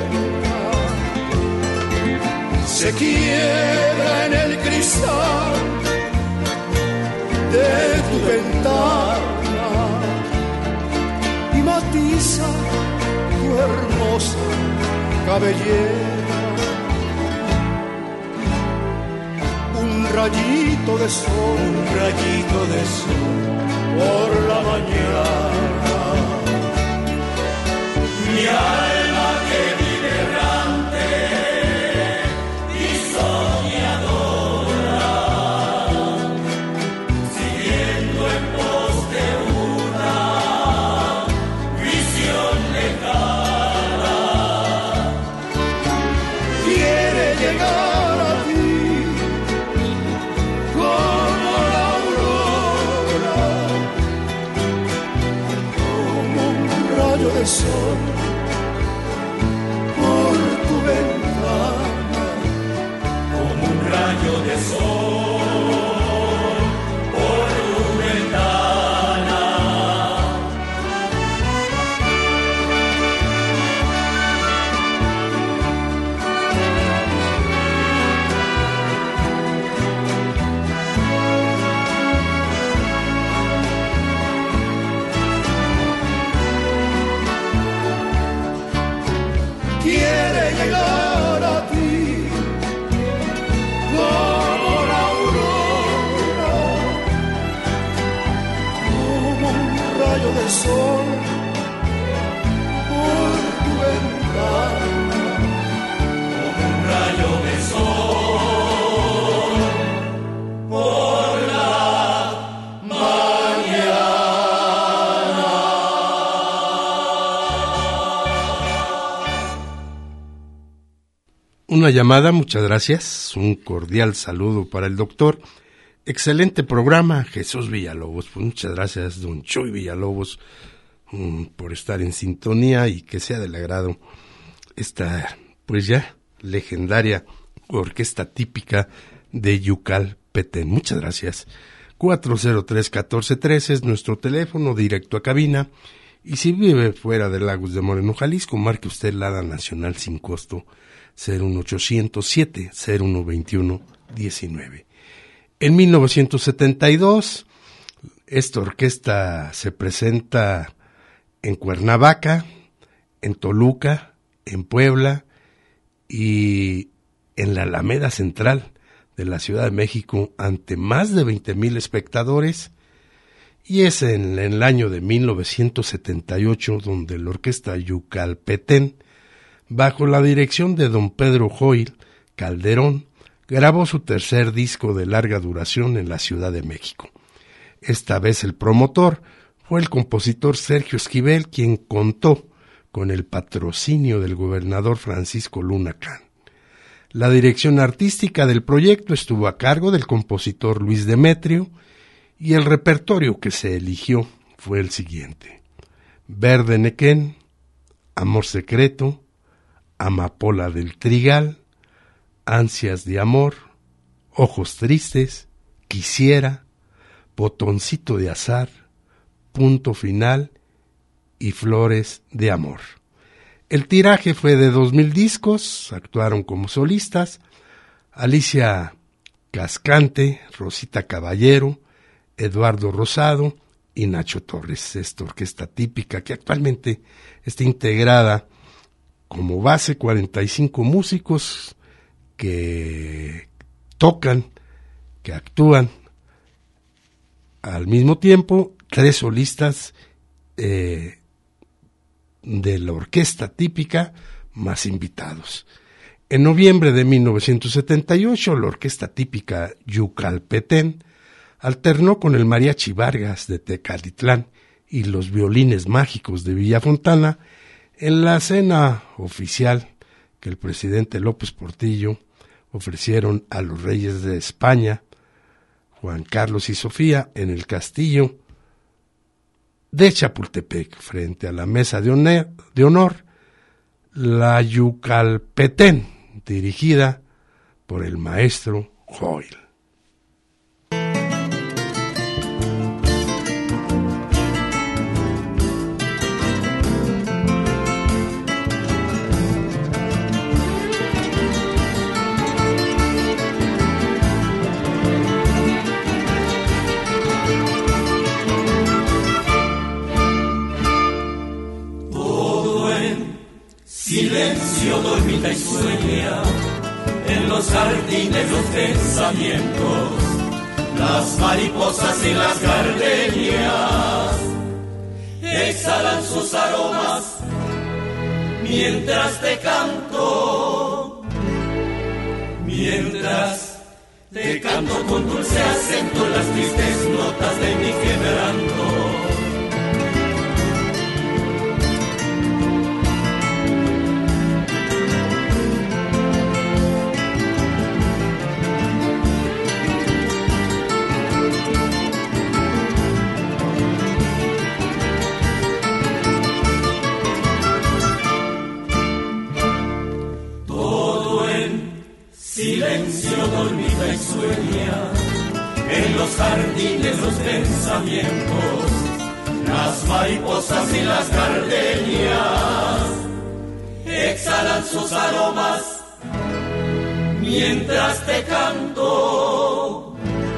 se quiebra en el cristal de tu ventana y matiza tu hermosa cabellera. Un rayito de sol por la mañana. Mi alma que vive errante y soñadora, siguiendo en pos de una visión lejana, quiere llegar a ti como la aurora, como un rayo de sol por tu ventana, como un rayo de sol por tu ventana. quiere llegar a ti como la aurora, como un rayo de sol por tu ventana, Como un rayo de sol por la mañana. Una llamada, muchas gracias. Un cordial saludo para el doctor. Excelente programa, Jesús Villalobos. Pues muchas gracias, don Chuy Villalobos, por estar en sintonía y que sea del agrado esta, pues ya, legendaria orquesta típica de Yucalpetén. Muchas gracias. 403-1413 es nuestro teléfono directo a cabina. Y si vive fuera de Lagos de Moreno, Jalisco, marque usted la ADA nacional sin costo 01807-0121-19. En 1972, esta orquesta se presenta en Cuernavaca, en Toluca, en Puebla y en la Alameda Central de la Ciudad de México ante más de 20,000 espectadores. Y es en el año de 1978 donde la orquesta Yucalpetén, bajo la dirección de don Pedro Joil Calderón, grabó su tercer disco de larga duración en la Ciudad de México. Esta vez el promotor fue el compositor Sergio Esquivel, quien contó con el patrocinio del gobernador Francisco Luna Can. La dirección artística del proyecto estuvo a cargo del compositor Luis Demetrio y el repertorio que se eligió fue el siguiente: Verde Nequén, Amor Secreto, Amapola del Trigal, Ansias de Amor, Ojos Tristes, Quisiera, Botoncito de Azar, Punto Final y Flores de Amor. El tiraje fue de 2,000 discos, actuaron como solistas Alicia Cascante, Rosita Caballero, Eduardo Rosado y Nacho Torres. Esta orquesta típica que actualmente está integrada como base 45 músicos que tocan, que actúan al mismo tiempo 3 solistas de la orquesta típica más invitados. En noviembre de 1978, la orquesta típica Yucalpetén alternó con el Mariachi Vargas de Tecalitlán y los Violines Mágicos de Villafontana en la cena oficial que el presidente López Portillo ofrecieron a los reyes de España, Juan Carlos y Sofía, en el castillo de Chapultepec, frente a la mesa de honor, la Yucalpetén, dirigida por el maestro Joil. Silencio, dormita y sueña, en los jardines los pensamientos, las mariposas y las gardenias exhalan sus aromas mientras te canto, con dulce acento las tristes notas de mi quebranto. Silencio, dormida y sueña, en los jardines los pensamientos, las mariposas y las gardenias exhalan sus aromas mientras te canto,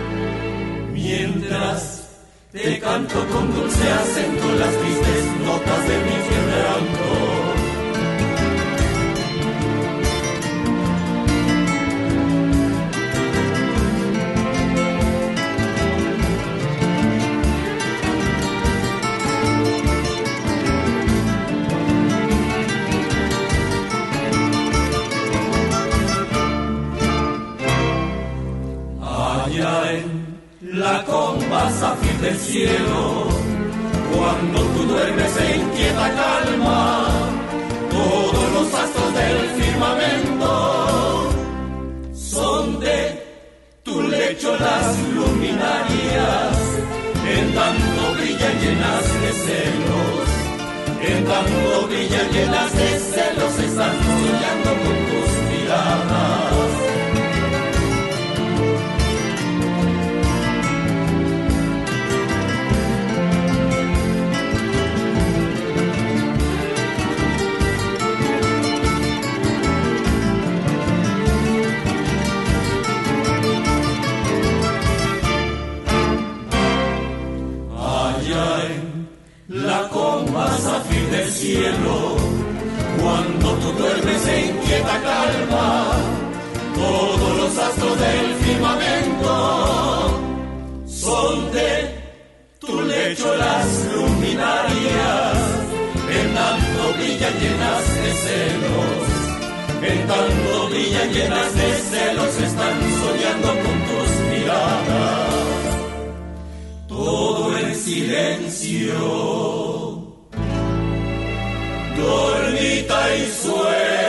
con dulce acento las tristes notas de mi quebranto. La comba zafir del cielo, cuando tú duermes en inquieta calma, todos los astros del firmamento son de tu lecho las luminarias, en tanto brillan llenas de celos, están soñando con tus miradas. Zafir del cielo, cuando tú duermes en quieta calma, todos los astros del firmamento son de tu lecho las luminarias, en tanto brillan llenas de celos, están soñando con tus miradas, todo en silencio. Dormita y sueña.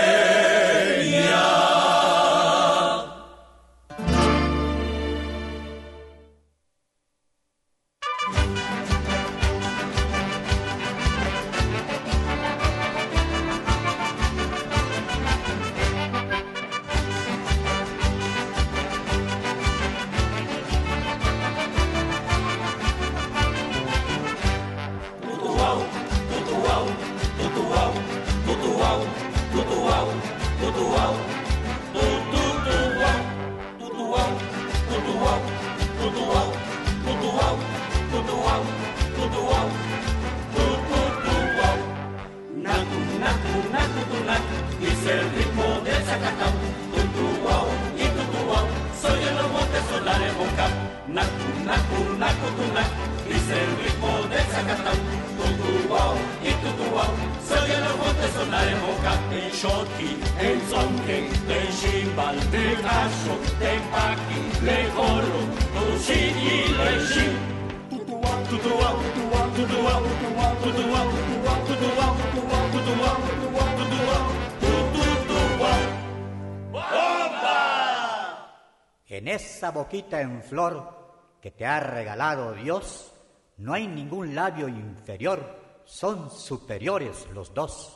tunac, tunac, dice el ritmo del Zacatán. Tutuao y tutuao, se oye los montes sonar en boca. En shotki, en zonque, en chimbal, en cacho, en paqui, le colo, tushit y le shin. Tutuao, tutuao, tutuao, tutuao, tutuao, tutuao, tutuao, tutuao, tutuao, tutuao, tutuao, tutuao. ¡Bomba! En esa boquita en flor que te ha regalado Dios, no hay ningún labio inferior, son superiores los dos.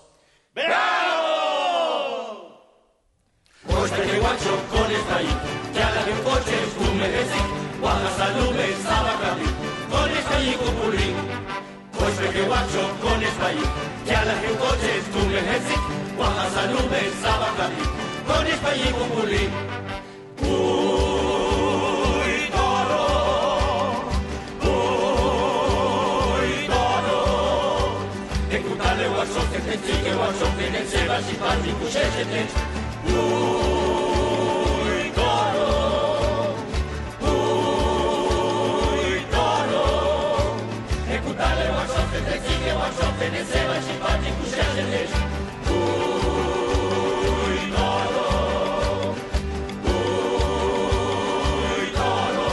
¡Bravo! Coche de guacho con estaí, ya la de un coche es un medecín, Guajasalume Sabacabí, con estaí cupulín. Coche de guacho con estaí, ya la de un coche es un medecín, Guajasalume Sabacabí, con estaí cupulín. Sigue guacho que en el seba si pati cuchete. Uy, toro. Uy, toro. Ejecutale guacho que te sigue guacho que en el seba si pati cuchete. Uy, toro. Uy, toro.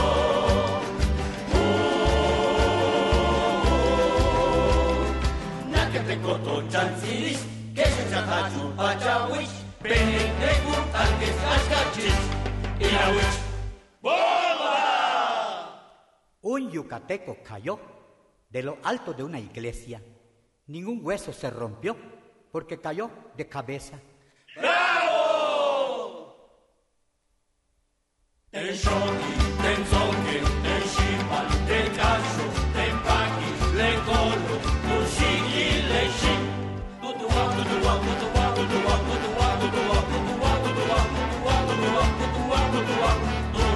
Na que te coto chansiris, que se chatachu pachawish, penetegu tanques ashkachis, y la wich. ¡Bomba! Un yucateco cayó de lo alto de una iglesia. Ningún hueso se rompió porque cayó de cabeza. ¡Bravo! En shoki, en zonque, en shimbal, en cacho, en paqui, le colo, tushiki, le shin. Tutuao, tutuao, tutuao, tutuao, tutuao, tutuao, tutuao, tutuao, tutuao, tutuao, tutuao, tutuao, tutuao.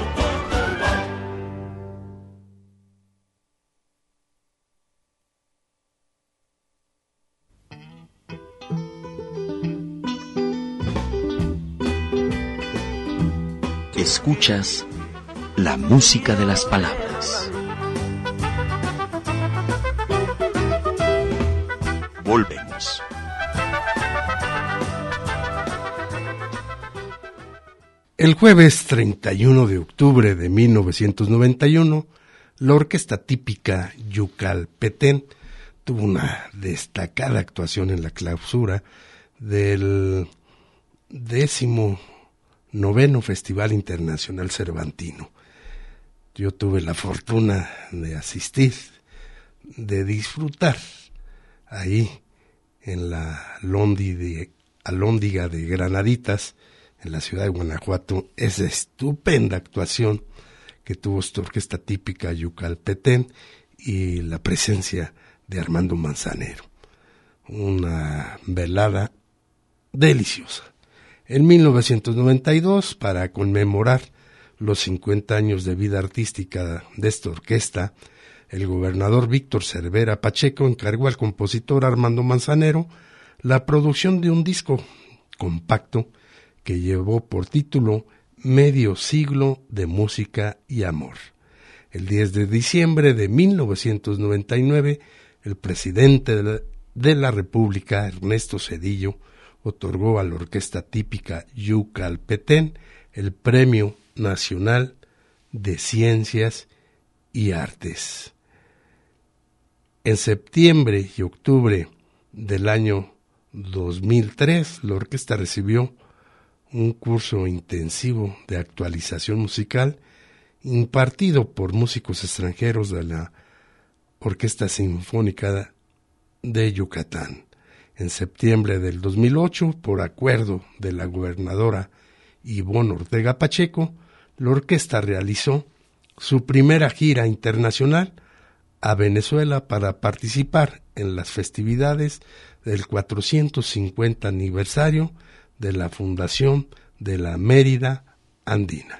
Escuchas la música de las palabras. Volvemos. El jueves 31 de octubre de 1991, la orquesta típica Yucalpetén tuvo una destacada actuación en la clausura del 19º Festival Internacional Cervantino. Yo tuve la fortuna de asistir, de disfrutar ahí en la Alhóndiga de Granaditas, en la ciudad de Guanajuato, esa estupenda actuación que tuvo esta orquesta típica Yucalpetén y la presencia de Armando Manzanero. Una velada deliciosa. En 1992, para conmemorar los 50 años de vida artística de esta orquesta, el gobernador Víctor Cervera Pacheco encargó al compositor Armando Manzanero la producción de un disco compacto que llevó por título Medio siglo de música y amor. El 10 de diciembre de 1999, el presidente de la República, Ernesto Zedillo, otorgó a la orquesta típica Yucalpetén el Premio Nacional de Ciencias y Artes. En septiembre y octubre del año 2003, la orquesta recibió un curso intensivo de actualización musical impartido por músicos extranjeros de la Orquesta Sinfónica de Yucatán. En septiembre del 2008, por acuerdo de la gobernadora Ivonne Ortega Pacheco, la orquesta realizó su primera gira internacional a Venezuela para participar en las festividades del 450 aniversario de la fundación de la Mérida Andina.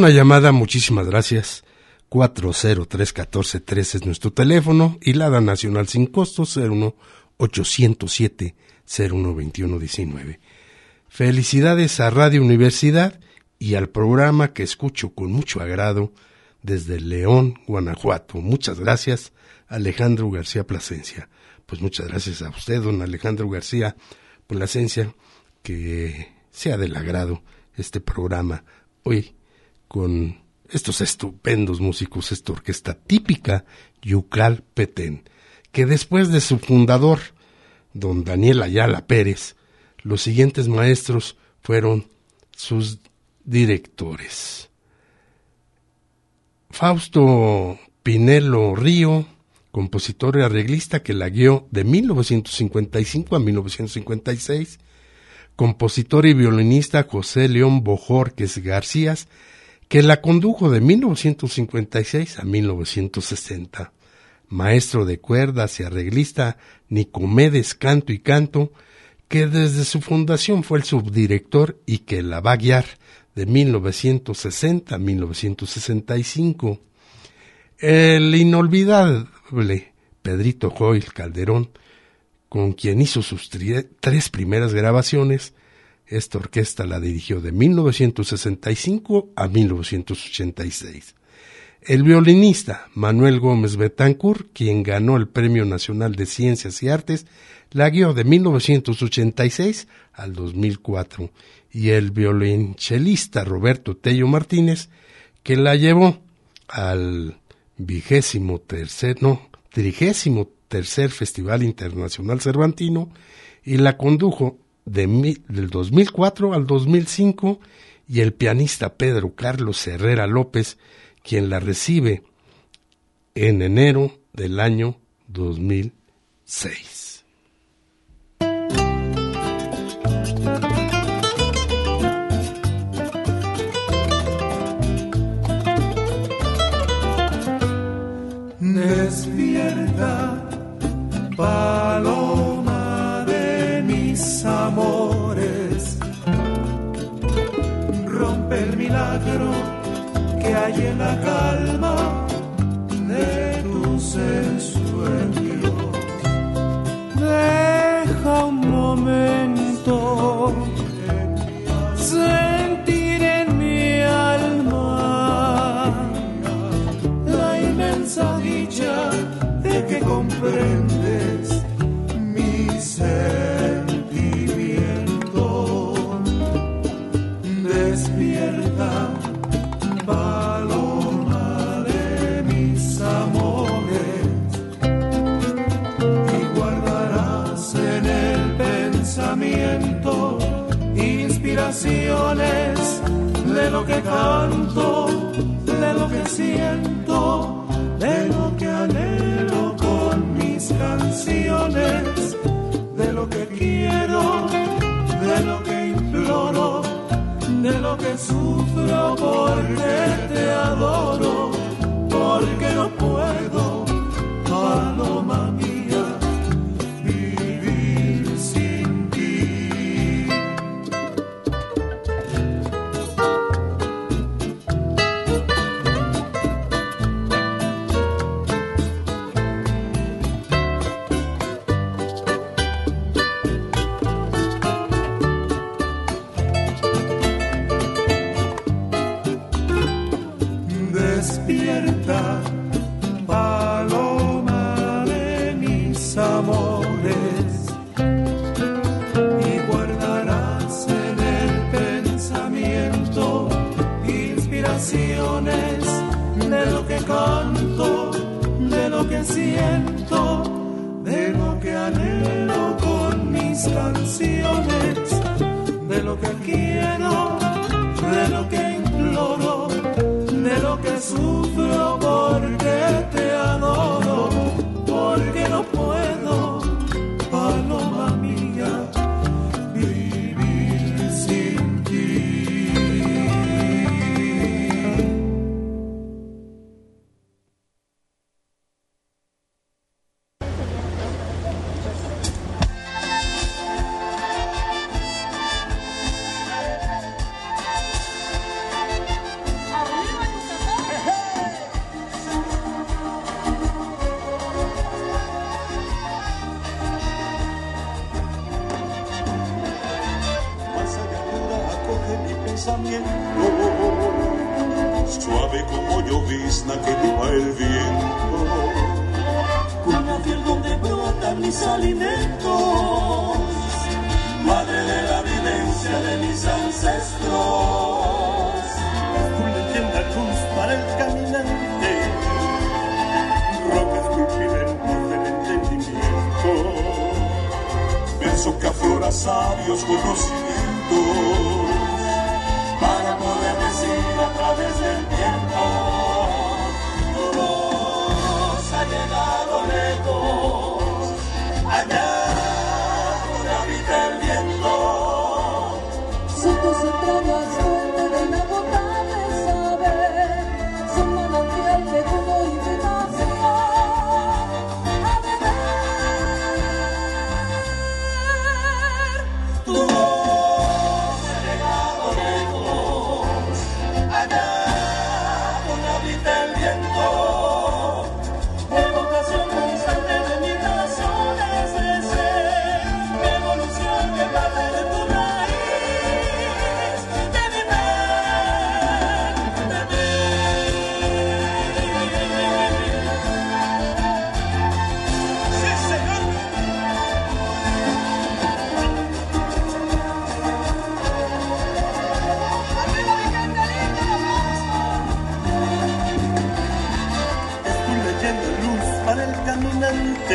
una llamada, muchísimas gracias. 403-1413 es nuestro teléfono y la ADA nacional sin costos 01807-012119. Felicidades a Radio Universidad y al programa que escucho con mucho agrado desde León, Guanajuato. Muchas gracias, Alejandro García Plasencia. Pues muchas gracias a usted, don Alejandro García Plasencia, que sea del agrado este programa hoy con estos estupendos músicos, esta orquesta típica Yucal Petén, que después de su fundador, don Daniel Ayala Pérez, los siguientes maestros fueron sus directores. Fausto Pinelo Río, compositor y arreglista que la guió de 1955 a 1956, compositor y violinista José León Bojorquez García, que la condujo de 1956 a 1960, maestro de cuerdas y arreglista Nicomedes Canto y Canto, que desde su fundación fue el subdirector y que la va a guiar de 1960 a 1965. El inolvidable Pedrito Joil Calderón, con quien hizo sus tres primeras grabaciones. Esta orquesta la dirigió de 1965 a 1986. El violinista Manuel Gómez Betancourt, quien ganó el Premio Nacional de Ciencias y Artes, la guió de 1986 al 2004. Y el violonchelista Roberto Tello Martínez, que la llevó al 33º Festival Internacional Cervantino y la condujo del 2004 al 2005, y el pianista Pedro Carlos Herrera López, quien la recibe en enero del año 2006. Despierta, paloma de mis amores, rompe el milagro que hay en la calma de tus ensueños. Deja un momento sentir en mi alma la inmensa dicha de que comprendes mi sentimiento. Despierta, paloma de mis amores, y guardarás en el pensamiento inspiraciones de lo que canto, de lo que siento, de lo que anhelo con mis canciones, de lo que quiero, de lo que imploro, de lo que sufro porque te adoro, porque no puedo, paloma mía, vivir sin ti. Despierta, paloma de mis amores, y guardarás en el pensamiento inspiraciones de lo que canto, de lo que siento, de lo que anhelo con mis canciones, de lo que quiero, de lo que imploro, de lo que sufro porque te adoro, porque no puedo, paloma mía, vivir sin ti. como llovizna que lleva el viento. Una fiel donde brotan mis alimentos, madre de la vivencia de mis ancestros. Tu leyenda luz para el caminante, roca esculpida en luz del entendimiento. Verso que aflora sabios conocimientos, para poder decir a través del tiempo, tu voz ha llegado lejos, allá donde habita el viento. Son tus entrañas fuente de inagotable saber, son manantial de todo invitación a beber. Tu voz ha llegado lejos, allá donde habita el viento. Evocación constante de mis razones de ser, mi evolución que parte de tu raíz, de mi ver, de mí. Sí, señor. ¡Arriba mi gente linda! Es tu leyenda luz para el caminante,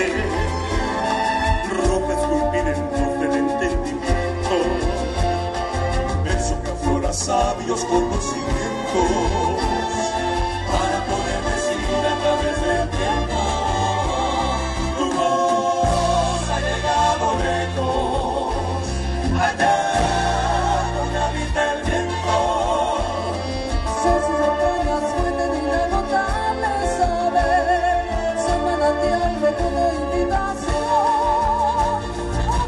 roca esculpida en luz del entendimiento. verso que aflora sabios conocimientos, Para poder decir a través del tiempo, tu voz ha llegado lejos, allá donde habita el viento. Son sus entrañas fuente de inagotable saber, son manantial de todo invitación a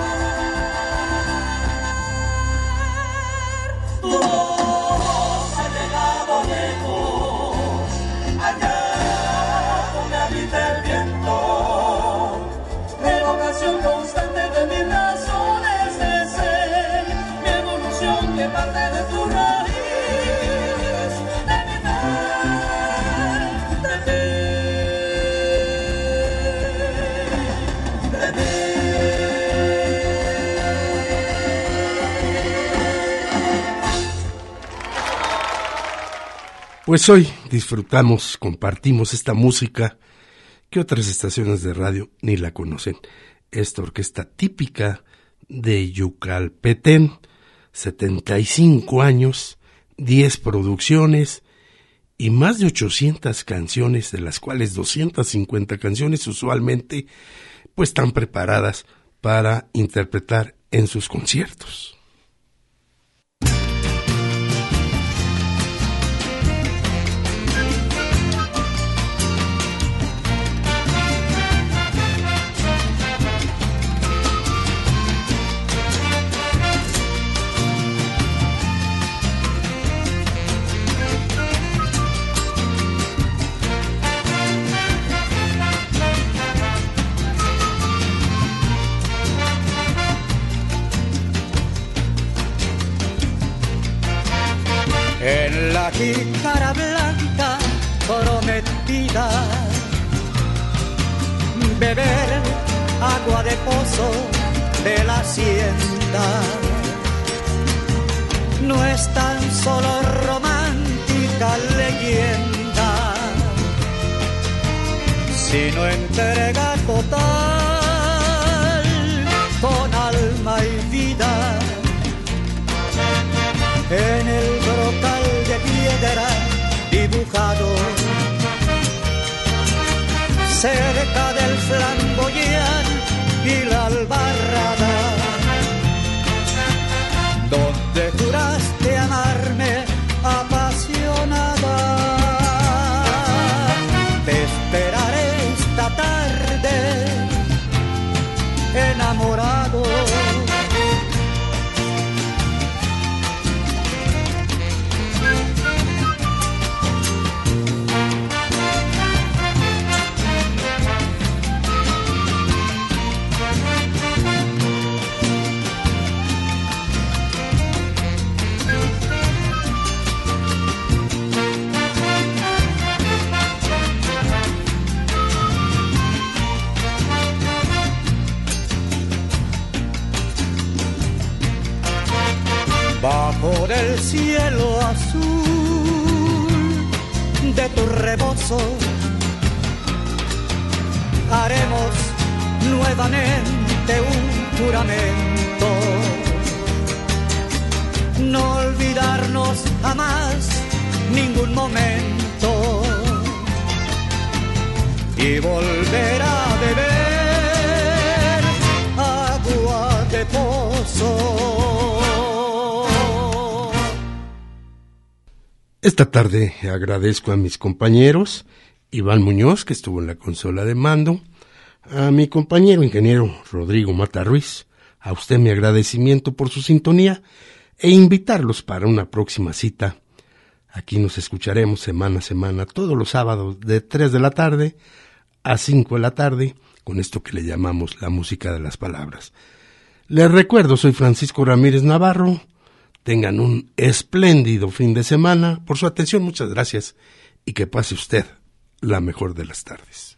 beber. Tu voz ha llegado lejos, allá donde habita el viento. Evocación constante de mis razones de ser, mi evolución que parte de tu raíz, de mi ver, de mí. Pues hoy disfrutamos, compartimos esta música que otras estaciones de radio ni la conocen. Esta orquesta típica de Yucalpetén, 75 años, 10 producciones y más de 800 canciones, de las cuales 250 canciones usualmente pues están preparadas para interpretar en sus conciertos. En la jícara blanca prometida, beber agua de pozo de la hacienda. No es tan solo romántica leyenda, sino entrega total con alma y vida. En el brocal de piedra dibujado cerca del flamboyán y la albarrada, donde juraste amarme apasionada. Te esperaré esta tarde enamorado. el cielo azul de tu rebozo haremos nuevamente un juramento, no olvidarnos jamás ningún momento y volver a beber agua de pozo. Esta tarde agradezco a mis compañeros, Iván Muñoz, que estuvo en la consola de mando, a mi compañero ingeniero Rodrigo Mata Ruiz, a usted mi agradecimiento por su sintonía e invitarlos para una próxima cita. Aquí nos escucharemos semana a semana, todos los sábados de 3 de la tarde a 5 de la tarde, con esto que le llamamos la música de las palabras. Les recuerdo, soy Francisco Ramírez Navarro. Tengan un espléndido fin de semana. Por su atención, muchas gracias y que pase usted la mejor de las tardes.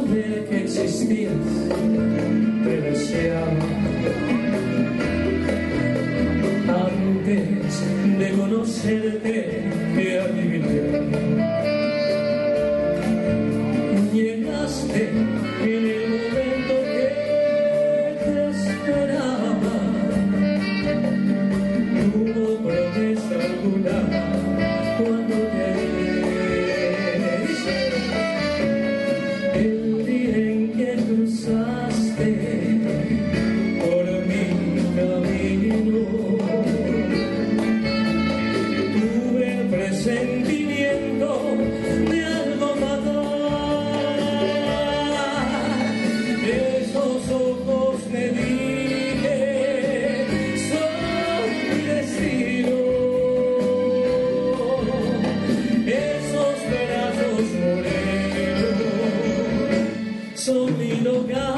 saber que existías, te deseaba. Antes de conocerte, te adiviné. Llegaste en el momento que te esperaba. No hubo promesa alguna cuando te hice. El día en que cruzaste por mi camino, tuve presentimiento de algo fatal. Esos ojos me dije, son mi destino. Esos brazos morenos son mi lugar.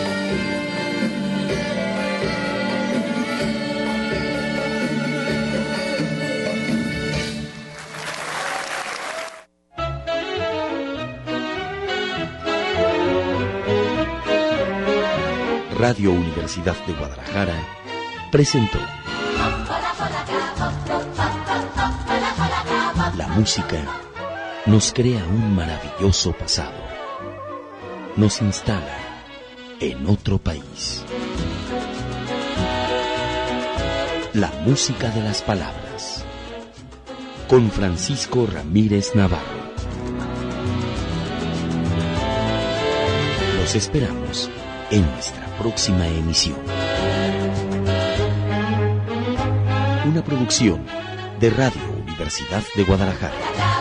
Radio Universidad de Guadalajara presentó La música nos crea un maravilloso pasado, nos instala en otro país. La música de las palabras, con Francisco Ramírez Navarro. Los esperamos en nuestra próxima emisión. Una producción de Radio Universidad de Guadalajara.